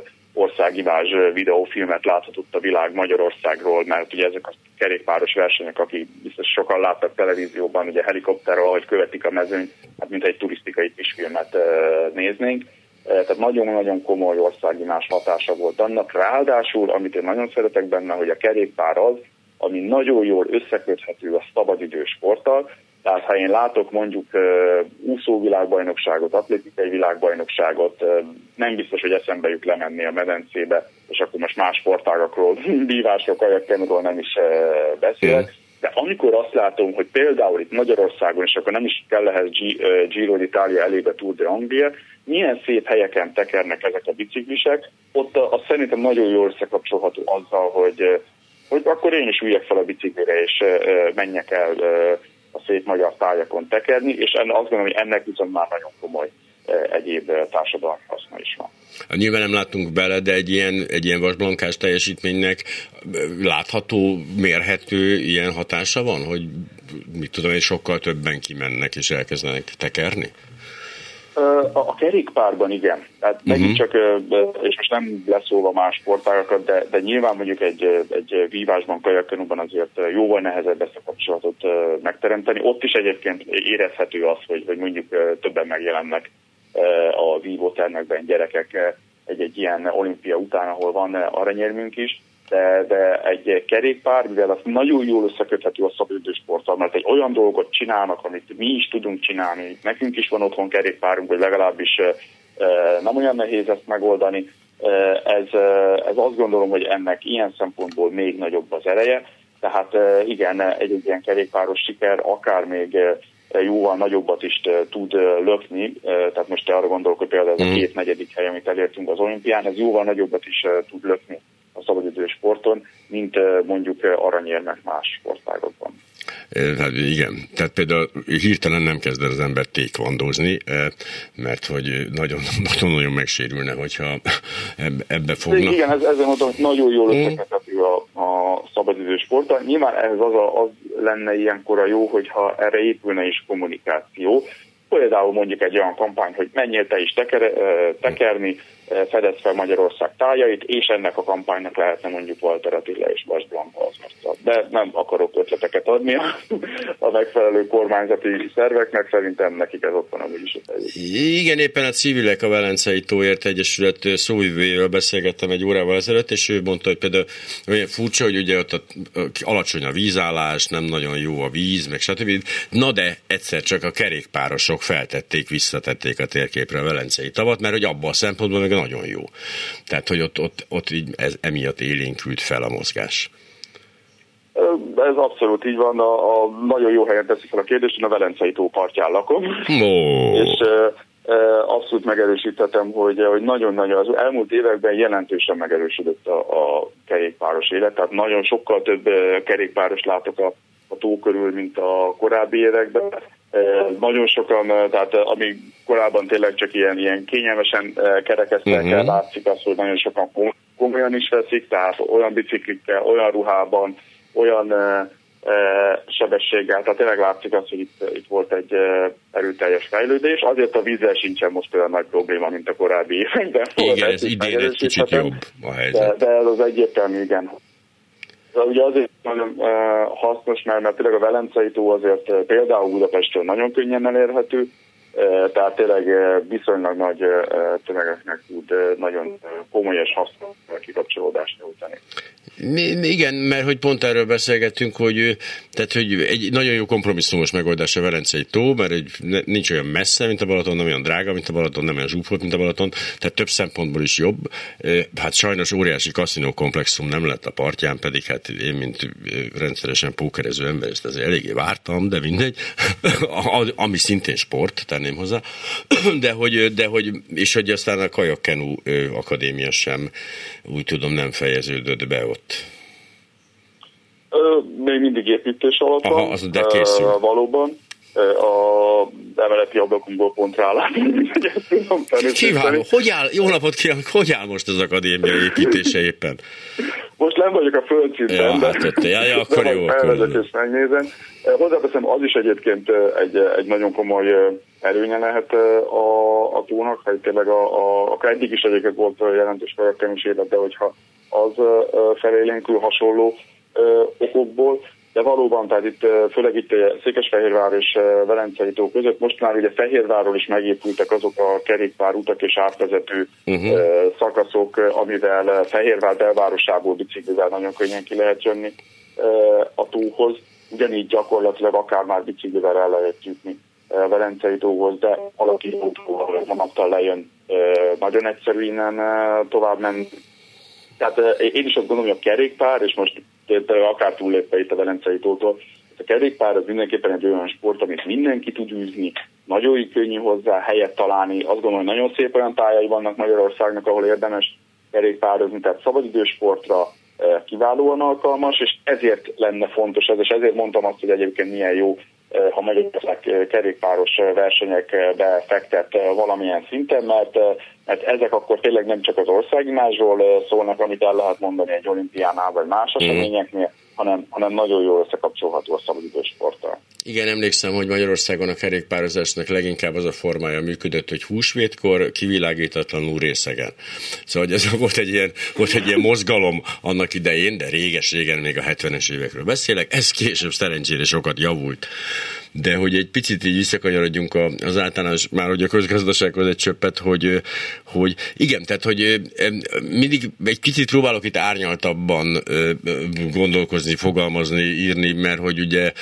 országimázs videófilmet láthatott a világ Magyarországról, mert ugye ezek a kerékpáros versenyek, akik biztos sokan láttak televízióban, ugye helikopterről, ahogy követik a mezőnyt, hát mint egy turisztikai kisfilmet néznénk. Tehát nagyon-nagyon komoly országimázs hatása volt annak. Ráadásul, amit én nagyon szeretek benne, hogy a kerékpár az, ami nagyon jól összeköthető a szabadidős sporttal. Tehát ha én látok mondjuk úszó világbajnokságot, atlétikai világbajnokságot, nem biztos, hogy eszembe jut lemenni a medencébe, és akkor most más sportágakról, bívásról, kajakkenről nem is beszélek. De amikor azt látom, hogy például itt Magyarországon, és akkor nem is kell ehhez Giro d'Italia elébe Tour de Anglia, milyen szép helyeken tekernek ezek a biciklisek, ott a, a szerintem nagyon jól összekapcsolható azzal, hogy, hogy akkor én is üljek fel a biciklire, és menjek el a szép magyar tájakon tekerni, és azt gondolom, hogy ennek viszont már nagyon komoly egyéb társadalmi haszna is van. Nyilván nem láttunk bele, de egy ilyen, egy ilyen vasblankás teljesítménynek látható, mérhető ilyen hatása van, hogy mit tudom én, sokkal többen kimennek és elkezdenek tekerni? A kerékpárban igen. Tehát uh-huh. megint csak, és most nem leszólva más sportágakat, de, de nyilván mondjuk egy, egy vívásban, kajakkenúban azért jóval nehezebb ezt a kapcsolatot megteremteni. Ott is egyébként érezhető az, hogy, hogy mondjuk többen megjelennek a vívótermekben gyerekek egy-egy ilyen olimpia után, ahol van aranyérmünk is, de, de egy kerékpár, mivel az nagyon jól összeköthető a szabadidős sporttal, mert egy olyan dolgot csinálnak, amit mi is tudunk csinálni, nekünk is van otthon kerékpárunk, vagy legalábbis nem olyan nehéz ezt megoldani, ez, ez azt gondolom, hogy ennek ilyen szempontból még nagyobb az ereje, tehát igen, egy, egy ilyen kerékpáros siker akár még jóval nagyobbat is tud lökni, tehát most arra gondolok, hogy például ez a két negyedik hely, amit elértünk az olimpián, ez jóval nagyobbat is tud lökni a szabadidős sporton, mint mondjuk aranyérmek más sportágokban. Hát igen, tehát például hirtelen nem kezd el az ember tékvandózni, mert hogy nagyon-nagyon megsérülne, hogyha ebbe fogna. Igen, ez, ezzel mondom, hogy nagyon jól összeköthető a, a szabadidős sporttal. Nyilván ez az, a, az lenne ilyenkor a jó, hogyha erre épülne is kommunikáció. Például mondjuk egy olyan kampány, hogy menjél te is teker, tekerni, fedezd fel Magyarország tájait, és ennek a kampánynak lehetne mondjuk Walter Attila és Vas Blanka az. De nem akarok ötleteket adni a, a megfelelő kormányzati szerveknek, szerintem nekik ez ott van amúgy is. Igen, éppen a Civilek, a Velencei Tóért Egyesület szóvivőjével beszélgettem egy órával ezelőtt, és ő mondta, hogy például olyan furcsa, hogy ugye ott a, a, alacsony a vízállás, nem nagyon jó a víz, meg stb. Na de egyszer csak a kerékpárosok feltették, visszatették a térképre a Velencei tavat, mert hogy abban a szempontból meg nagyon jó. Tehát, hogy ott, ott, ott így ez, emiatt élénkült fel a mozgás. Ez abszolút így van. A, a nagyon jó helyen teszik fel a kérdést, én a Velencei tó partján lakom. Oh. És e, e, abszolút megerősíthetem, hogy, hogy nagyon-nagyon az elmúlt években jelentősen megerősödött a, a kerékpáros élet. Tehát nagyon sokkal több kerékpáros látok a, a tó körül, mint a korábbi években. Nagyon sokan, tehát ami korábban tényleg csak ilyen, ilyen kényelmesen kerekeztek, uh-huh. látszik azt, hogy nagyon sokan komolyan is veszik, tehát olyan biciklikkel, olyan ruhában, olyan uh, uh, sebességgel, tehát tényleg látszik azt, hogy itt, itt volt egy uh, erőteljes fejlődés. Azért a vízzel sincsen most olyan nagy probléma, mint a korábbi években. Igen, ez idén egy kicsit jobb a helyzet. De, de ez az egyértelmű, igen. De ugye azért nagyon uh, hasznos, mert, mert tényleg a Velencei tó azért uh, például Budapestről nagyon könnyen elérhető, uh, tehát tényleg uh, viszonylag nagy uh, tömegeknek tud uh, nagyon uh, komoly és hasznos kikapcsolódást nyújtani. Igen, mert hogy pont erről beszélgettünk, hogy, tehát, hogy egy nagyon jó kompromisszumos megoldás a Velencei tó, mert nincs olyan messze, mint a Balaton, nem olyan drága, mint a Balaton, nem olyan zsúfolt, mint a Balaton, tehát több szempontból is jobb. Hát sajnos óriási kaszinó komplexum nem lett a partján, pedig hát én, mint rendszeresen pókerező ember, ezt azért eléggé vártam, de mindegy, ami szintén sport, tenném hozzá, de hogy, de hogy és hogy aztán a kajakkenú akadémia sem, úgy tudom, nem fejeződött be ott. Még mindig építés alatt van. Aha, az de készül. Uh, valóban. A emeleti ablakunkból pont rálátunk. Kiváló. Hogy áll, jó napot kívánok, hogy áll most az akadémia építése éppen? Most nem vagyok a földszinten, ja, de hát ott, ja, ja, akkor jó. Elvezek és megnézem. Hozzáteszem, az is egyébként egy, egy nagyon komoly előnye lehet a, a tónak, hogy tényleg a, a, akár eddig is egyébként volt jelentős kajak-kenus, de hogyha az felélénkül hasonló okokból, de valóban, tehát itt főleg itt Székesfehérvár és Velencei tó között most már ugye Fehérvárról is megépültek azok a kerékpárutak és átvezető uh-huh. szakaszok, amivel Fehérvár belvárosából biciklivel nagyon könnyen ki lehet jönni a tóhoz. Ugyanígy gyakorlatilag akár már biciklivel el lehet jutni a Velencei tóhoz, de alakítótóval vonattal lejön nagyon egyszerű innen tovább menni. Tehát én is azt gondolom, hogy a kerékpár, és most akár túllépve itt a Velencei tótól, a kerékpár az mindenképpen egy olyan sport, amit mindenki tud űzni, nagyon könnyű hozzá helyet találni. Azt gondolom, hogy nagyon szép olyan tájai vannak Magyarországnak, ahol érdemes kerékpározni, tehát szabadidősportra kiválóan alkalmas, és ezért lenne fontos ez, és ezért mondtam azt, hogy egyébként milyen jó, ha megegyeznek kerékpáros versenyekbe fektet valamilyen szinten, mert, mert ezek akkor tényleg nem csak az országimázsról szólnak, amit el lehet mondani egy olimpiánál vagy más eseményeknél, hanem, hanem nagyon jól összekapcsolható a szabadidősporttal. Igen, emlékszem, hogy Magyarországon a kerékpározásnak leginkább az a formája működött, hogy húsvétkor kivilágítatlanul részegen. Szóval ez volt egy ilyen, volt egy ilyen mozgalom annak idején, de réges-régen, még a hetvenes évekről beszélek, ez később szerencsére sokat javult. De hogy egy picit így visszakanyarodjunk az általános, már hogy a közgazdasághoz egy csöppet, hogy, hogy igen, tehát hogy mindig egy kicsit próbálok itt árnyaltabban gondolkozni, fogalmazni, írni, mert hogy ugye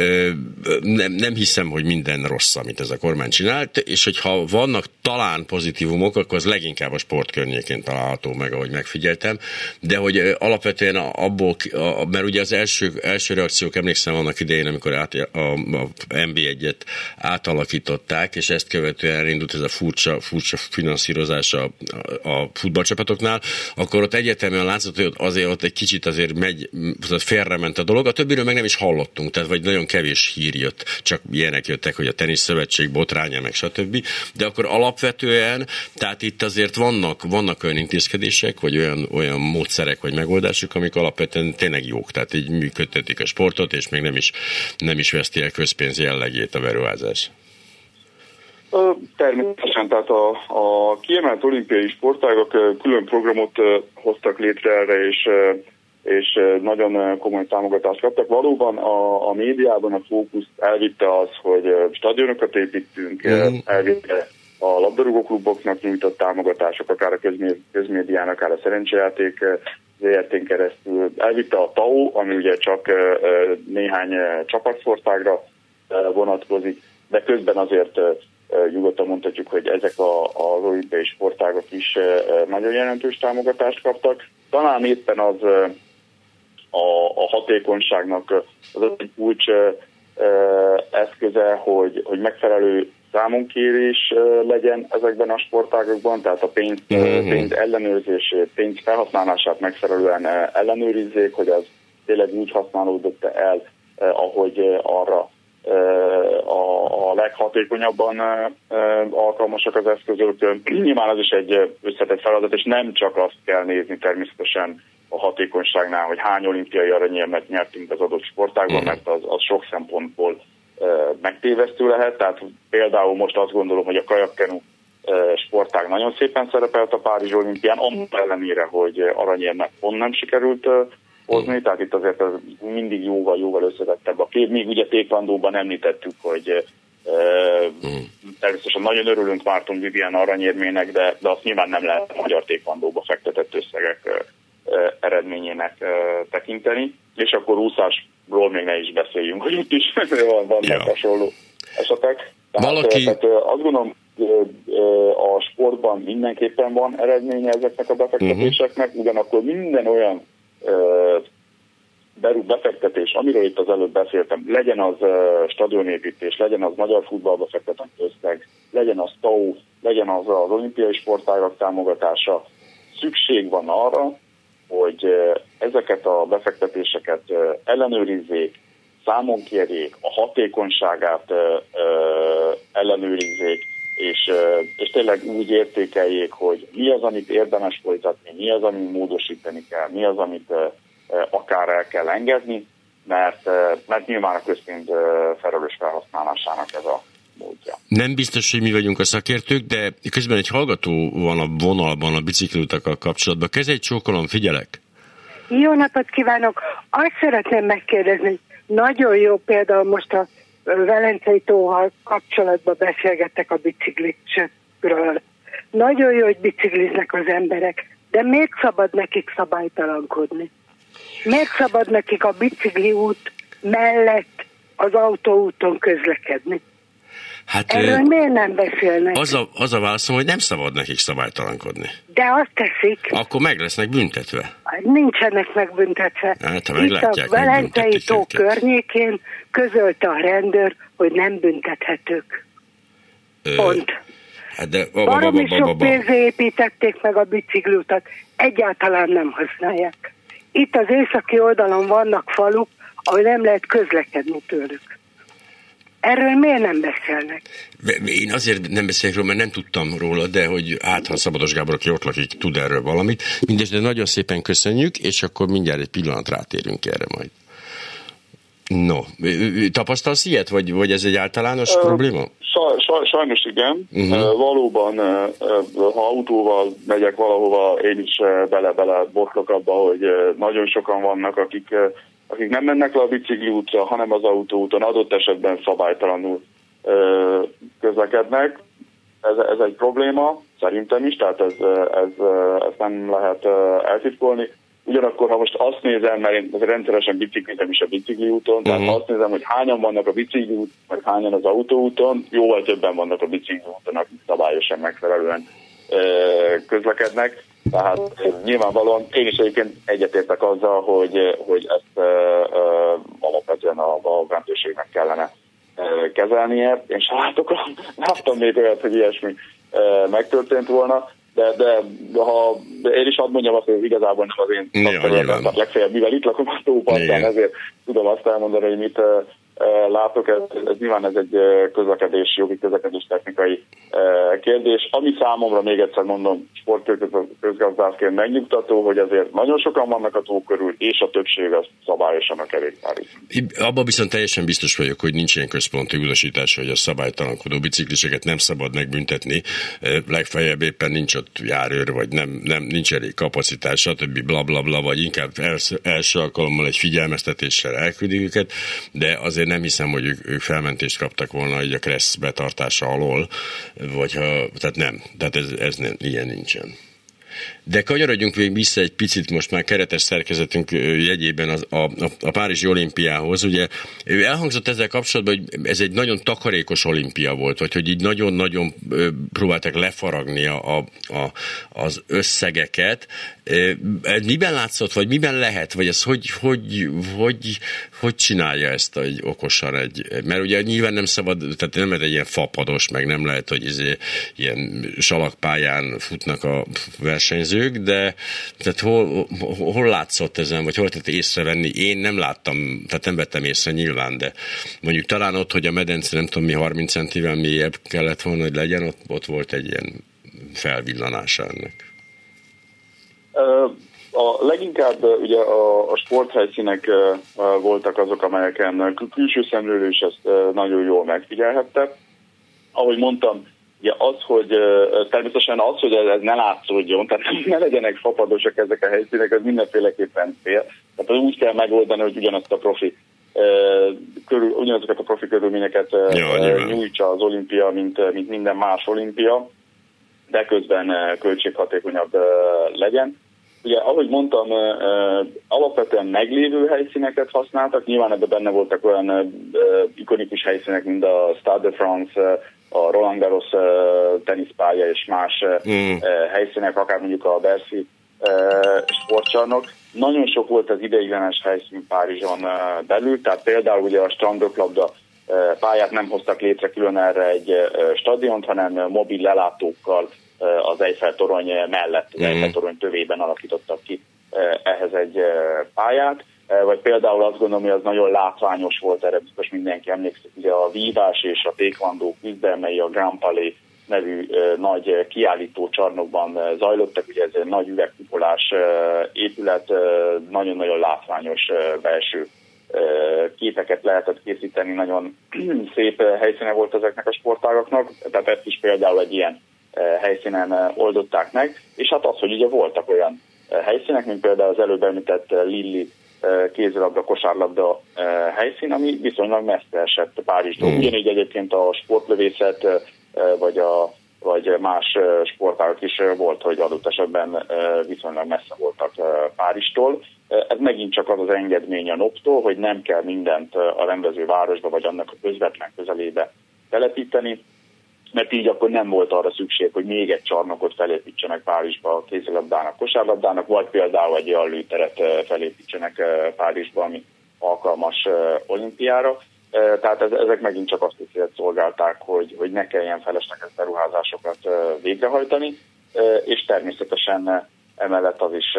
nem, nem hiszem, hogy minden rossz, amit ez a kormány csinált, és hogyha vannak talán pozitívumok, akkor az leginkább a sport környékén található meg, ahogy megfigyeltem, de hogy alapvetően abból, mert ugye az első, első reakciók, emlékszem annak idején, amikor át, a, a en bé egyet átalakították, és ezt követően elindult ez a furcsa, furcsa finanszírozás a, a futballcsapatoknál, akkor ott egyértelműen látszott, hogy azért ott egy kicsit azért megy, félrement a dolog, a többiről meg nem is hallottunk, tehát vagy nagyon kevés hír jött, csak ilyenek jöttek, hogy a teniszszövetség botránya, meg stb. De akkor alapvetően, tehát itt azért vannak, vannak olyan intézkedések, vagy olyan, olyan módszerek, vagy megoldások, amik alapvetően tényleg jók, tehát így működtetik a sportot, és még nem is, nem is veszti el közpénz jellegét a beruházás. Természetesen, tehát a, a kiemelt olimpiai sportágak külön programot hoztak létre erre, és, és nagyon komoly támogatást kaptak. Valóban a, a médiában a fókusz elvitte az, hogy stadionokat építünk, mm. elvitte a labdarúgókluboknak nyújtott támogatások, akár a közmé, közmédiának, akár a szerencsejáték zé er té-n keresztül. Elvitte a té á o, ami ugye csak néhány csapatsportágra vonatkozik, de közben azért nyugodtan mondhatjuk, hogy ezek a, az olimpiai sportágak is nagyon jelentős támogatást kaptak. Talán éppen az a, a hatékonyságnak az egy kulcs eszköze, hogy, hogy megfelelő számonkérés legyen ezekben a sportágokban, tehát a pénz, pénz ellenőrzését, pénz felhasználását megfelelően ellenőrizzék, hogy az tényleg úgy használódott el, ahogy arra a, a leghatékonyabban alkalmasak az eszközök. Nyilván az is egy összetett feladat, és nem csak azt kell nézni természetesen a hatékonyságnál, hogy hány olimpiai aranyérmet nyertünk az adott sportágban, mert az, az sok szempontból megtévesztő lehet. Tehát például most azt gondolom, hogy a kajakkenu sportág nagyon szépen szerepelt a Párizsi olimpián, annak ellenére, hogy aranyérmet pont nem sikerült hozni, tehát itt azért ez mindig jóval-jóval összetettebb a kép. Még ugye taekwondóban említettük, hogy e, természetesen nagyon örülünk Márton Vivian aranyérmének, de, de azt nyilván nem lehet a magyar taekwondóba fektetett összegek e, eredményének e, tekinteni. És akkor úszásról még ne is beszéljünk, hogy itt is vannak ja. hasonló esetek. Tehát, Valaki... tehát azt gondolom, a sportban mindenképpen van eredménye ezeknek a befektetéseknek, uh-huh. ugyanakkor minden olyan beru befektetés, amiről itt az előbb beszéltem, legyen az stadionépítés, legyen az magyar futballba fektetett összeg, legyen az té á o, legyen az az olimpiai sportágak támogatása, szükség van arra, hogy ezeket a befektetéseket ellenőrizzék, számon kérjék, a hatékonyságát ellenőrizzék, és, és tényleg úgy értékeljék, hogy mi az, amit érdemes folytatni, mi az, amit módosítani kell, mi az, amit akár el kell engedni, mert, mert nyilván a közpénz felelős felhasználásának ez a módja. Nem biztos, hogy mi vagyunk a szakértők, de közben egy hallgató van a vonalban a bicikliutakkal kapcsolatban. Kezegy csókolom, figyelek! Jó napot kívánok! Azt szeretném megkérdezni, nagyon jó például most a Velencei tóval kapcsolatban beszélgettek a biciklisről. Nagyon jó, hogy bicikliznek az emberek, de miért szabad nekik szabálytalankodni? Miért szabad nekik a bicikli út mellett az autóúton közlekedni? Hát, erről miért nem beszélnek? Az a, az a válaszom, hogy nem szabad nekik szabálytalankodni. De azt teszik. Akkor meg lesznek büntetve. Nincsenek megbüntetve. Hát, ha itt a Velencei tó környékén közölte a rendőr, hogy nem büntethetők. Ö, Pont. Hát de baromi sok pénzre építették meg a bicikliutat, egyáltalán nem használják. Itt az északi oldalon vannak faluk, ahol nem lehet közlekedni tőlük. Erről miért nem beszélnek? Én azért nem beszélek róla, mert nem tudtam róla, de hogy hát, ha Szabados Gábor, aki ott lakik, tud erről valamit. Mindesetre nagyon szépen köszönjük, és akkor mindjárt egy pillanat rátérünk erre majd. No, tapasztalsz ilyet, vagy, vagy ez egy általános uh, probléma? Saj, sajnos igen. Uh-huh. Valóban, ha autóval megyek valahova, én is bele-bele botlok abba, hogy nagyon sokan vannak, akik, akik nem mennek le a bicikli útra, hanem az autóúton, adott esetben szabálytalanul közlekednek. Ez, ez egy probléma, szerintem is, tehát ez, ez, ezt nem lehet eltitkolni. Ugyanakkor, ha most azt nézem, mert én rendszeresen biciklizem is a bicikli úton, uh-huh. tehát ha azt nézem, hogy hányan vannak a bicikli úton, vagy hányan az autóúton, jóval többen vannak a bicikli úton, akik szabályosan megfelelően ö, közlekednek. Tehát nyilvánvalóan én is egyébként egyetértek azzal, hogy, hogy ezt ö, ö, alapvetően a, a rendőrségnek kellene ö, kezelnie. Én sem látok, láttam még olyat, hogy ilyesmi ö, megtörtént volna. De, de ha én is hadd mondjam azt, hogy igazából nem az én szakterületem, ja, legfeljebb, mivel itt lakom a tópartján, ezért tudom azt elmondani, hogy mit uh, látok, ez, ez nyilván ez egy közlekedés, jogi közlekedés technikai uh, kérdés. Ami számomra, még egyszer mondom, sportközgazdászként megnyugtató, hogy azért nagyon sokan vannak a tó körül, és a többség az szabályosan a kerékpári. Abban viszont teljesen biztos vagyok, hogy nincs ilyen központi utasítás, hogy a szabálytalankodó bicikliseket nem szabad megbüntetni. Legfeljebb éppen nincs ott járőr, vagy nem, nem nincs elég kapacitás, stb. Blablabla, bla, bla, vagy inkább els, első alkalommal egy figyelmeztetéssel elküldik őket, de azért nem hiszem, hogy ők, ők felmentést kaptak volna így a kressz betartása alól, vagy ha, tehát nem, tehát ez, ez nem, ilyen nincsen. De kanyarodjunk még vissza egy picit most már keretes szerkezetünk jegyében az, a, a, a Párizsi olimpiához. Ugye elhangzott ezzel kapcsolatban, hogy ez egy nagyon takarékos olimpia volt, vagy hogy így nagyon-nagyon próbálták lefaragni a, a, az összegeket. Miben látszott, vagy miben lehet, vagy ez hogy, hogy, hogy, hogy csinálja ezt egy okosan egy, mert ugye nyilván nem szabad, tehát nem lehet egy ilyen fapados, meg nem lehet, hogy izé, ilyen salakpályán futnak a versenyzők, de tehát hol, hol látszott ezen, vagy hol lehet észrevenni? Én nem láttam, tehát nem vettem észre nyilván, de mondjuk talán ott, hogy a medence nem tudom mi harminc centivel mélyebb kellett volna, hogy legyen, ott, ott volt egy ilyen felvillanása ennek. A leginkább ugye a, a sporthelyszínek voltak azok, amelyeken külső szemlélő is ezt nagyon jól megfigyelhette. Ahogy mondtam, ugye az, hogy természetesen az, hogy ez ne látszódjon, tehát ne legyenek fapadosak ezek a helyszínek, az mindenféleképpen fél. Tehát úgy kell megoldani, hogy ugyanazt a profi körül, ugyanazokat a profi körülményeket ja, nyújtsa az olimpia, mint, mint minden más olimpia, de közben költséghatékonyabb legyen. Ugye, ahogy mondtam, alapvetően meglévő helyszíneket használtak, nyilván ebben benne voltak olyan ikonikus helyszínek, mint a Stade de France, a Roland Garros teniszpálya és más mm. helyszínek, akár mondjuk a Bercy sportcsarnok. Nagyon sok volt az ideiglenes helyszín Párizson belül, tehát például ugye a strandröplabda pályát nem hoztak létre külön erre egy stadiont, hanem mobil lelátókkal az Eiffel-torony mellett, az Eiffel-torony tövében alakítottak ki ehhez egy pályát, vagy például azt gondolom, hogy az nagyon látványos volt, erre biztos mindenki emlékszik, ugye a vívás és a taekwondo küzdelmei a Grand Palais nevű nagy kiállító csarnokban zajlottak, ugye ez egy nagy üvegkupolás épület, nagyon-nagyon látványos belső képeket lehetett készíteni, nagyon szép helyszíne volt ezeknek a sportágaknak, tehát ezt is például egy ilyen helyszínen oldották meg, és hát az, hogy ugye voltak olyan helyszínek, mint például az előbb említett Lilli kézilabda, kosárlabda helyszín, ami viszonylag messze esett Párizstól. Mm. Ugyanígy egyébként a sportlövészet, vagy, a, vagy más sportágak is volt, hogy adott esetben viszonylag messze voltak Párizstól. Ez megint csak az az engedmény a NOP-tól, hogy nem kell mindent a rendező városba, vagy annak a közvetlen közelébe telepíteni, mert így akkor nem volt arra szükség, hogy még egy csarnokot felépítsenek Párizsba a kézilabdának, kosárlabdának, vagy például egy olyan lőteret felépítsenek Párizsba, ami alkalmas olimpiára. Tehát ezek megint csak azt is szolgálták, hogy, hogy ne kelljen felesleges beruházásokat végrehajtani, és természetesen emellett az is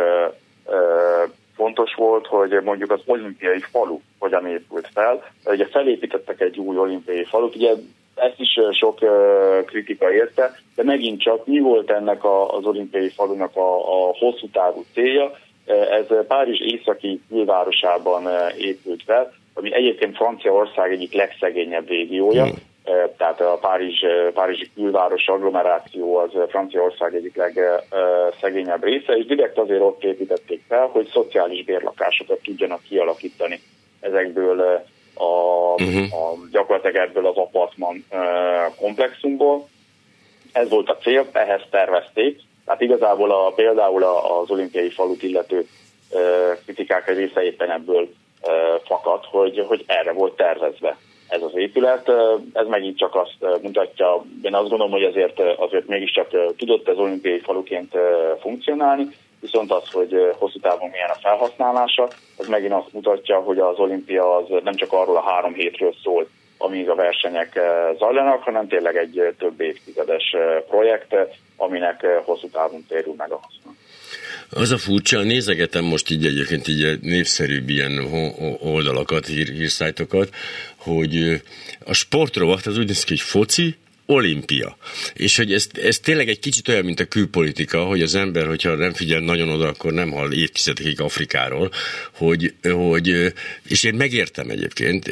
fontos volt, hogy mondjuk az olimpiai falu hogyan épült fel. Ugye felépítettek egy új olimpiai falut, ugye ezt is sok kritika érte, de megint csak mi volt ennek az olimpiai falunak a, a hosszú távú célja? Ez Párizs északi külvárosában épült fel, ami egyébként Franciaország egyik legszegényebb régiója, hmm. tehát a Párizs, párizsi külváros agglomeráció az Franciaország egyik legszegényebb része, és direkt azért ott építették fel, hogy szociális bérlakásokat tudjanak kialakítani ezekből a, uh-huh. a gyakorlatilag ebből az apartman komplexumból. Ez volt a cél, ehhez tervezték. Tehát igazából a, például az olimpiai falut illető kritikák egy része éppen ebből fakad, hogy, hogy erre volt tervezve ez az épület. Ez megint csak azt mutatja, én azt gondolom, hogy azért, azért mégiscsak tudott ez olimpiai faluként funkcionálni, viszont az, hogy hosszú távon milyen a felhasználása, az megint azt mutatja, hogy az olimpia az nem csak arról a három hétről szól, amíg a versenyek zajlanak, hanem tényleg egy több évtizedes projekt, aminek hosszú távon térül meg a haszna. Az a furcsa, nézegetem most így egyébként így népszerűbb ilyen oldalakat, hír, hírszájtokat, hogy a sportrovat az úgy néz ki, hogy foci, olimpia. És hogy ez, ez tényleg egy kicsit olyan, mint a külpolitika, hogy az ember, hogyha nem figyel nagyon oda, akkor nem hall évtizedekig Afrikáról, hogy, hogy és én megértem egyébként,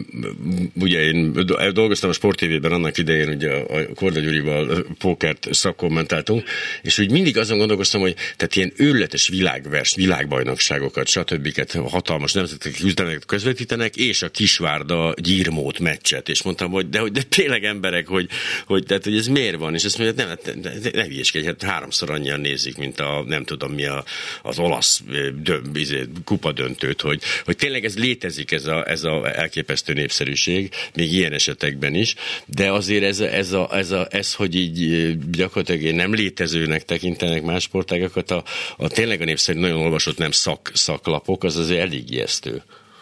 ugye én dolgoztam a Sport té vében annak idején, ugye a Korda Gyurival pókert szakkommentáltunk, és úgy mindig azon gondolkoztam, hogy tehát ilyen őrületes világvers, világbajnokságokat, stb. Hatalmas nemzetközi küzdelmeket közvetítenek, és a Kisvárda Gyirmót meccset, és mondtam, hogy de, de tényleg emberek, hogy hogy, tehát, hogy ez miért van, és ezt mondja, nem, ne, ne hülyeskedj, hát háromszor annyian nézik, mint a, nem tudom mi a, az olasz dö, kupadöntőt, hogy, hogy tényleg ez létezik, ez a, ez a elképesztő népszerűség, még ilyen esetekben is, de azért ez, ez, a, ez, a, ez hogy így gyakorlatilag nem létezőnek tekintenek más sportágakat, a, a tényleg a népszerű, nagyon olvasott nem szak, szaklapok, az azért elég ijesztő.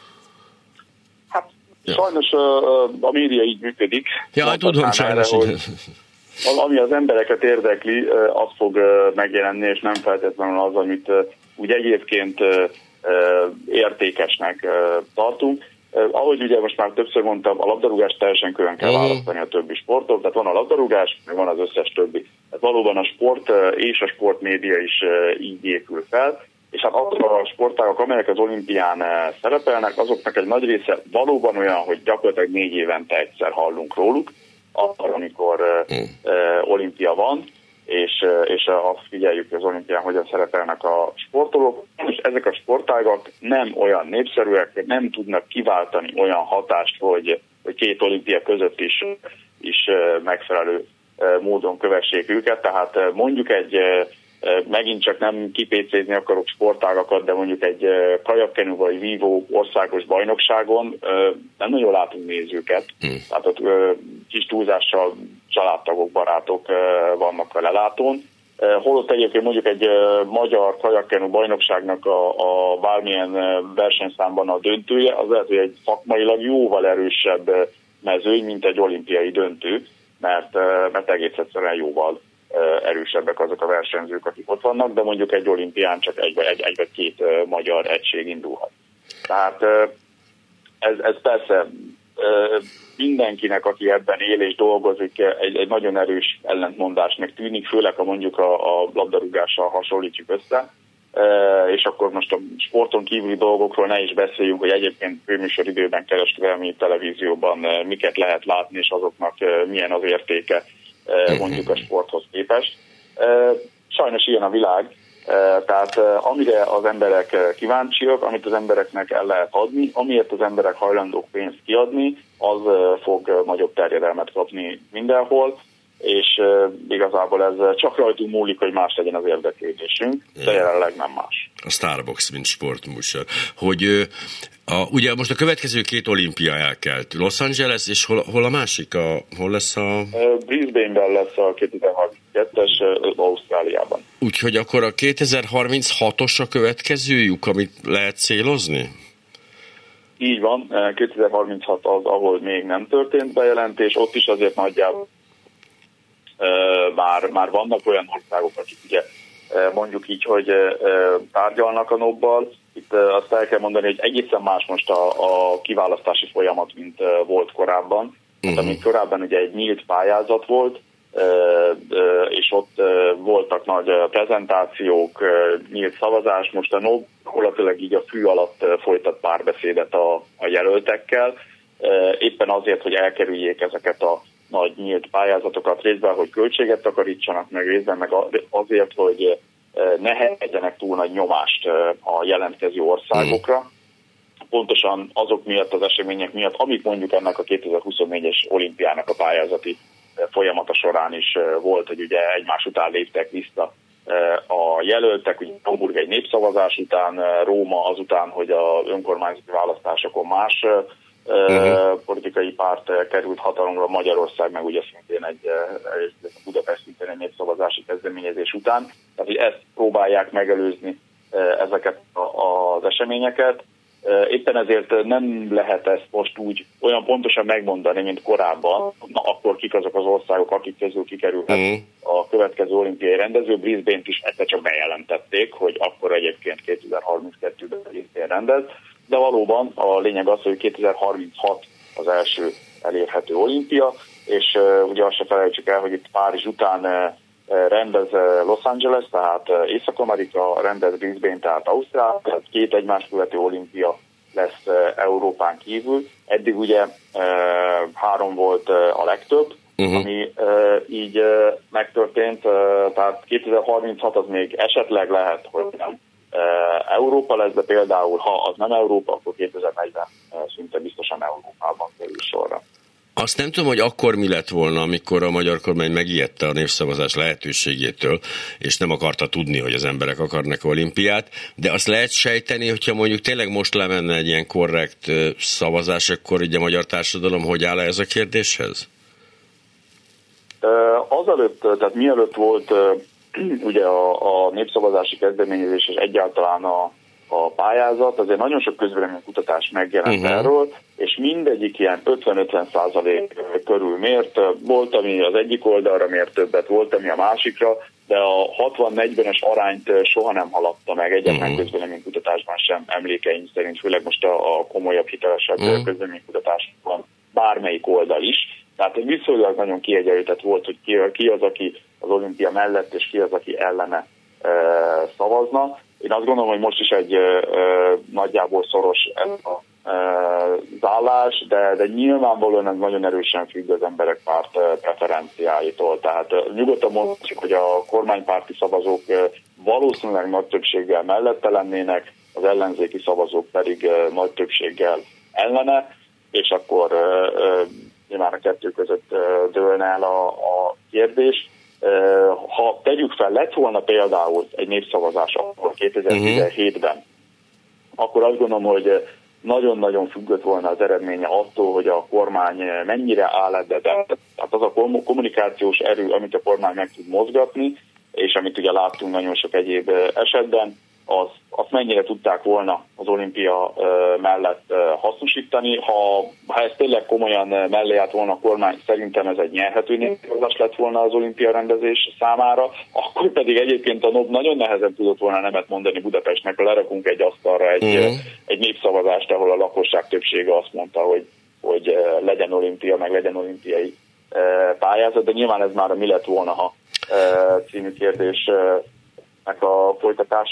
Ja. Sajnos a, a média így működik. Ja, hát tudom, sajnos. Erre, hogy ami az embereket érdekli, az fog megjelenni, és nem feltétlenül az, amit úgy egyébként értékesnek tartunk. Ahogy ugye most már többször mondtam, a labdarúgást teljesen külön kell választani a többi sporttól, tehát van a labdarúgás, meg van az összes többi. Tehát valóban a sport és a sportmédia is így épül fel, és hát azok a sportágak, amelyek az olimpián szerepelnek, azoknak egy nagy része valóban olyan, hogy gyakorlatilag négy évente egyszer hallunk róluk, akkor, amikor mm. olimpia van, és, és azt figyeljük, hogy az olimpián hogyan szerepelnek a sportolók. És ezek a sportágak nem olyan népszerűek, nem tudnak kiváltani olyan hatást, hogy, hogy két olimpia között is, is megfelelő módon kövessék őket. Tehát mondjuk egy megint csak nem kipécézni akarok sportágakat, de mondjuk egy kajakkenu vagy vívó országos bajnokságon nem nagyon látunk nézőket. Hmm. Tehát ott kis túlzással családtagok, barátok vannak a lelátón. Holott egyébként mondjuk egy magyar kajakkenu bajnokságnak a, a bármilyen versenyszámban a döntője, az lehet, hogy egy szakmailag jóval erősebb mezőny, mint egy olimpiai döntő, mert, mert egész egyszerűen jóval erősebbek azok a versenyzők, akik ott vannak, de mondjuk egy olimpián csak egy vagy, egy, egy vagy két magyar egység indulhat. Tehát ez, ez persze mindenkinek, aki ebben él és dolgozik, egy, egy nagyon erős ellentmondásnak tűnik, főleg ha mondjuk a, a labdarúgással hasonlítjuk össze, és akkor most a sporton kívüli dolgokról ne is beszéljünk, hogy egyébként főműsoridőben, kereskedelmi televízióban miket lehet látni, és azoknak milyen az értéke mondjuk a sporthoz képest. Sajnos ilyen a világ, tehát amire az emberek kíváncsiak, amit az embereknek el lehet adni, amiért az emberek hajlandók pénzt kiadni, az fog nagyobb terjedelmet kapni mindenhol, és igazából ez csak rajtunk múlik, hogy más legyen az érdeklődésünk, de jelenleg nem más. A Starbucks, mint sportműsor. Hogy a, ugye most a következő két olimpia elkelt. Los Angeles, és hol, hol a másik? A, hol lesz a... Brisbane-ben lesz a kétezer-harminckettes Ausztráliában. Úgyhogy akkor a kétezer-harminchatos a következőjük, amit lehet célozni? Így van, kétezer-harminchat az, ahol még nem történt bejelentés, ott is azért nagyjából Már, már vannak olyan országok, akik ugye mondjuk így, hogy tárgyalnak a nobbal. Itt azt el kell mondani, hogy egészen más most a, a kiválasztási folyamat, mint volt korábban. Uh-huh. Hát, amit korábban ugye egy nyílt pályázat volt, és ott voltak nagy prezentációk, nyílt szavazás. Most a nobb gyakorlatilag így a fű alatt folytat párbeszédet a, a jelöltekkel, éppen azért, hogy elkerüljék ezeket a nagy nyílt pályázatokat, részben, hogy költséget takarítsanak, meg részben meg azért, hogy ne helyezzenek túl nagy nyomást a jelentkező országokra. Pontosan azok miatt, az események miatt, amik mondjuk ennek a kétezer-huszonnégyes olimpiának a pályázati folyamata során is volt, hogy ugye egymás után léptek vissza a jelöltek, ugye Hamburg egy népszavazás után, Róma azután, hogy az önkormányzati választásokon más Uh-huh. politikai párt került hatalomra, Magyarország meg ugye szintén egy, egy Budapest szintén egy népszavazási kezdeményezés után. Tehát, hogy ezt próbálják megelőzni ezeket az eseményeket. Éppen ezért nem lehet ezt most úgy olyan pontosan megmondani, mint korábban. Na, akkor kik azok az országok, akik közül kikerülhet uh-huh. a következő olimpiai rendező. Brisbane-t is egyszer csak bejelentették, hogy akkor egyébként kétezer-harminckettőben Brisbane rendez. De valóban a lényeg az, hogy kétezer-harminchat az első elérhető olimpia, és uh, ugye azt se felejtsük el, hogy itt Párizs után uh, rendez uh, Los Angeles, tehát uh, Észak-Amerika, rendez Brisbane, tehát Ausztrália, tehát két egymást követő olimpia lesz uh, Európán kívül. Eddig ugye uh, három volt uh, a legtöbb, uh-huh. ami uh, így uh, megtörtént, uh, tehát kétezer-harminchat az még esetleg lehet, hogy nem Európa lesz, de például, ha az nem Európa, akkor kétezer-negyven szinte biztosan Európában kerül sorra. Azt nem tudom, hogy akkor mi lett volna, amikor a magyar kormány megijedte a népszavazás lehetőségétől, és nem akarta tudni, hogy az emberek akarnak olimpiát, de azt lehet sejteni, hogyha mondjuk tényleg most lemenne egy ilyen korrekt szavazás, akkor így a magyar társadalom hogy áll ez a kérdéshez? Azelőtt, tehát mielőtt volt ugye a, a népszavazási kezdeményezés és egyáltalán a, a pályázat, azért nagyon sok közvéleménykutatás megjelent uh-huh. erről, és mindegyik ilyen ötven-ötven százalék körül mért. Volt, ami az egyik oldalra mért többet, volt, ami a másikra, de a hatvan-negyvenes arányt soha nem haladta meg egyetlen uh-huh. közvéleménykutatásban sem, emlékeim szerint, főleg most a, a komolyabb, hitelesebb uh-huh. közvéleménykutatásban bármelyik oldal is. Tehát egy viszonylag nagyon kiegyenlített volt, hogy ki, ki az, aki az olimpia mellett, és ki az, aki ellene e, szavazna. Én azt gondolom, hogy most is egy e, nagyjából szoros ez a e, zállás, de, de nyilvánvalóan ez nagyon erősen függ az emberek párt preferenciáitól. Tehát e, nyugodtan mondjuk, hogy a kormánypárti szavazók e, valószínűleg nagy többséggel mellette lennének, az ellenzéki szavazók pedig e, nagy többséggel ellene, és akkor e, e, nyilván a kettő között dőlne el a, a kérdés. Ha tegyük fel, lett volna például egy népszavazás akkor kétezer-tizenhétben, uh-huh. akkor azt gondolom, hogy nagyon-nagyon függött volna az eredménye attól, hogy a kormány mennyire áll ebbe. Tehát az a kommunikációs erő, amit a kormány meg tud mozgatni, és amit ugye láttunk nagyon sok egyéb esetben, az, azt mennyire tudták volna az olimpia uh, mellett uh, hasznosítani. Ha, ha ez tényleg komolyan uh, mellé állt volna a kormány, szerintem ez egy nyerhető népszavazás lett volna az olimpia rendezés számára, akkor pedig egyébként a NOB nagyon nehezen tudott volna nemet mondani Budapestnek, lerakunk egy asztalra egy, uh-huh. egy népszavazást, ahol a lakosság többsége azt mondta, hogy, hogy uh, legyen olimpia, meg legyen olimpiai uh, pályázat, de nyilván ez már a mi lett volna, ha uh, című kérdés uh, a folytatása.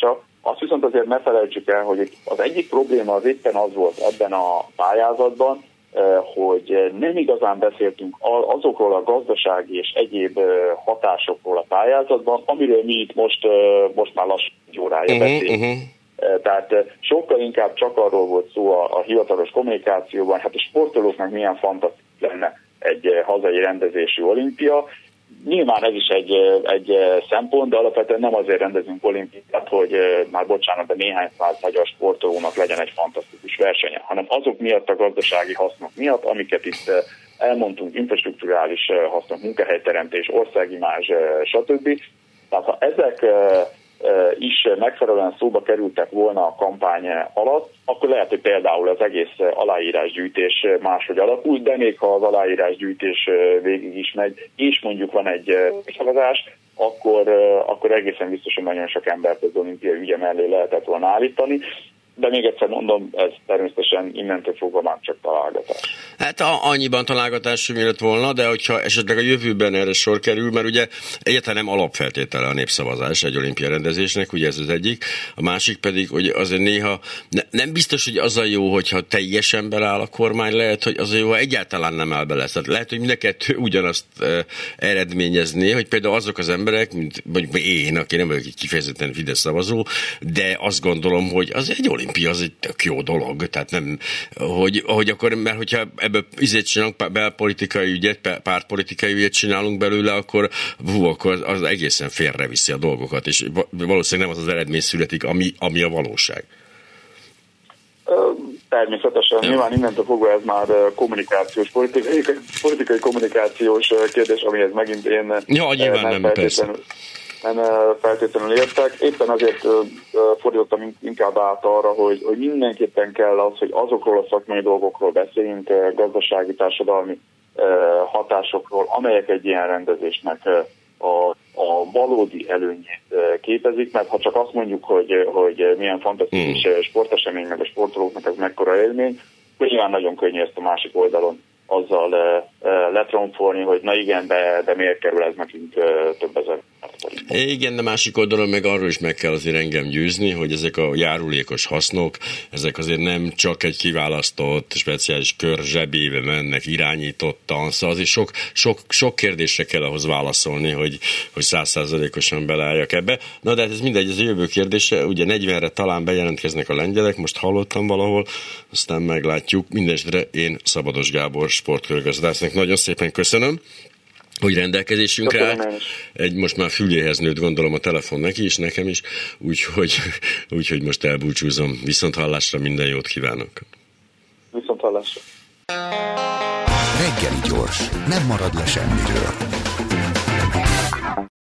Azt viszont azért ne felejtsük el, hogy az egyik probléma az éppen az volt ebben a pályázatban, hogy nem igazán beszéltünk azokról a gazdasági és egyéb hatásokról a pályázatban, amiről mi itt most, most már lassan egy órája beszélünk. Uh-huh, uh-huh. Tehát sokkal inkább csak arról volt szó a, a hivatalos kommunikációban, hát a sportolóknak milyen fantasztikus lenne egy hazai rendezésű olimpia. Nyilván ez is egy, egy szempont, de alapvetően nem azért rendezünk olimpiát, hogy már bocsánat, de néhány száz magyar sportolónak legyen egy fantasztikus versenye, hanem azok miatt, a gazdasági hasznok miatt, amiket itt elmondtunk, infrastrukturális hasznok, munkahelyteremtés, országimázs, stb. Tehát ha ezek is megfelelően szóba kerültek volna a kampány alatt, akkor lehet, hogy például az egész aláírásgyűjtés máshogy alakul, de még ha az aláírásgyűjtés végig is megy, és mondjuk van egy szavazás, akkor, akkor egészen biztos, hogy nagyon sok embert az olimpia ügye mellé lehetett volna állítani. De még egyszer mondom, ez természetesen innentől fogva már csak találgatás. Hát a, annyiban találgatás sem lett volna, de hogyha esetleg a jövőben erre sor kerül, mert ugye egyáltalán nem alapfeltétele a népszavazás egy olimpia rendezésnek, ugye ez az egyik, a másik pedig, hogy azért néha ne, nem biztos, hogy az a jó, hogyha teljesen beláll a kormány, lehet, hogy az a jó, ha egyáltalán nem áll bele. Tehát lehet, hogy mind a kettő ugyanazt e, eredményezné, hogy például azok az emberek, mint mondjuk én, aki nem vagyok kifejezetten Fidesz szavazó, de azt gondolom, hogy az egy olimpia, az egy tök jó dolog, tehát nem, hogy, hogy akkor, mert hogyha ebből izét csinálunk, belpolitikai ügyet, pártpolitikai ügyet csinálunk belőle, akkor hú, akkor az, az egészen félreviszi a dolgokat, és valószínűleg nem az az eredmény születik, ami, ami a valóság. Természetesen, ja. Nyilván innentől fogva ez már kommunikációs, politikai, politikai kommunikációs kérdés, amihez megint én ja, nyilván nem, nem persze. nem feltétlenül értek. Éppen azért fordítottam inkább át arra, hogy, hogy mindenképpen kell az, hogy azokról a szakmai dolgokról beszéljünk, gazdasági, társadalmi hatásokról, amelyek egy ilyen rendezésnek a, a valódi előnyét képezik, mert ha csak azt mondjuk, hogy, hogy milyen fantasztikus hmm. sportesemény, meg a sportolóknak ez mekkora élmény, akkor nyilván nagyon könnyű ezt a másik oldalon azzal letromfolni, hogy na igen, de, de miért kerül ez nekünk több ezer forintba. Igen, de másik oldalon meg arról is meg kell azért engem győzni, hogy ezek a járulékos hasznok, ezek azért nem csak egy kiválasztott, speciális kör zsebébe mennek irányítottan, szóval azért sok, sok, sok kérdésre kell ahhoz válaszolni, hogy, hogy száz százalékosan beleálljak ebbe. Na de hát ez mindegy, ez a jövő kérdése, ugye negyvenre talán bejelentkeznek a lengyelek, most hallottam valahol, aztán meglátjuk. Mindenesetre én Szabados Gábor sportkörgazdásznak nagyon szépen köszönöm, hogy rendelkezésünkre állt. Egy most már füléhez nőtt, gondolom, a telefon neki is, nekem is, úgyhogy, úgyhogy most elbúcsúzom. Viszont hallásra, minden jót kívánok. Viszont hallásra. Reggeli gyors, nem marad le semmiről.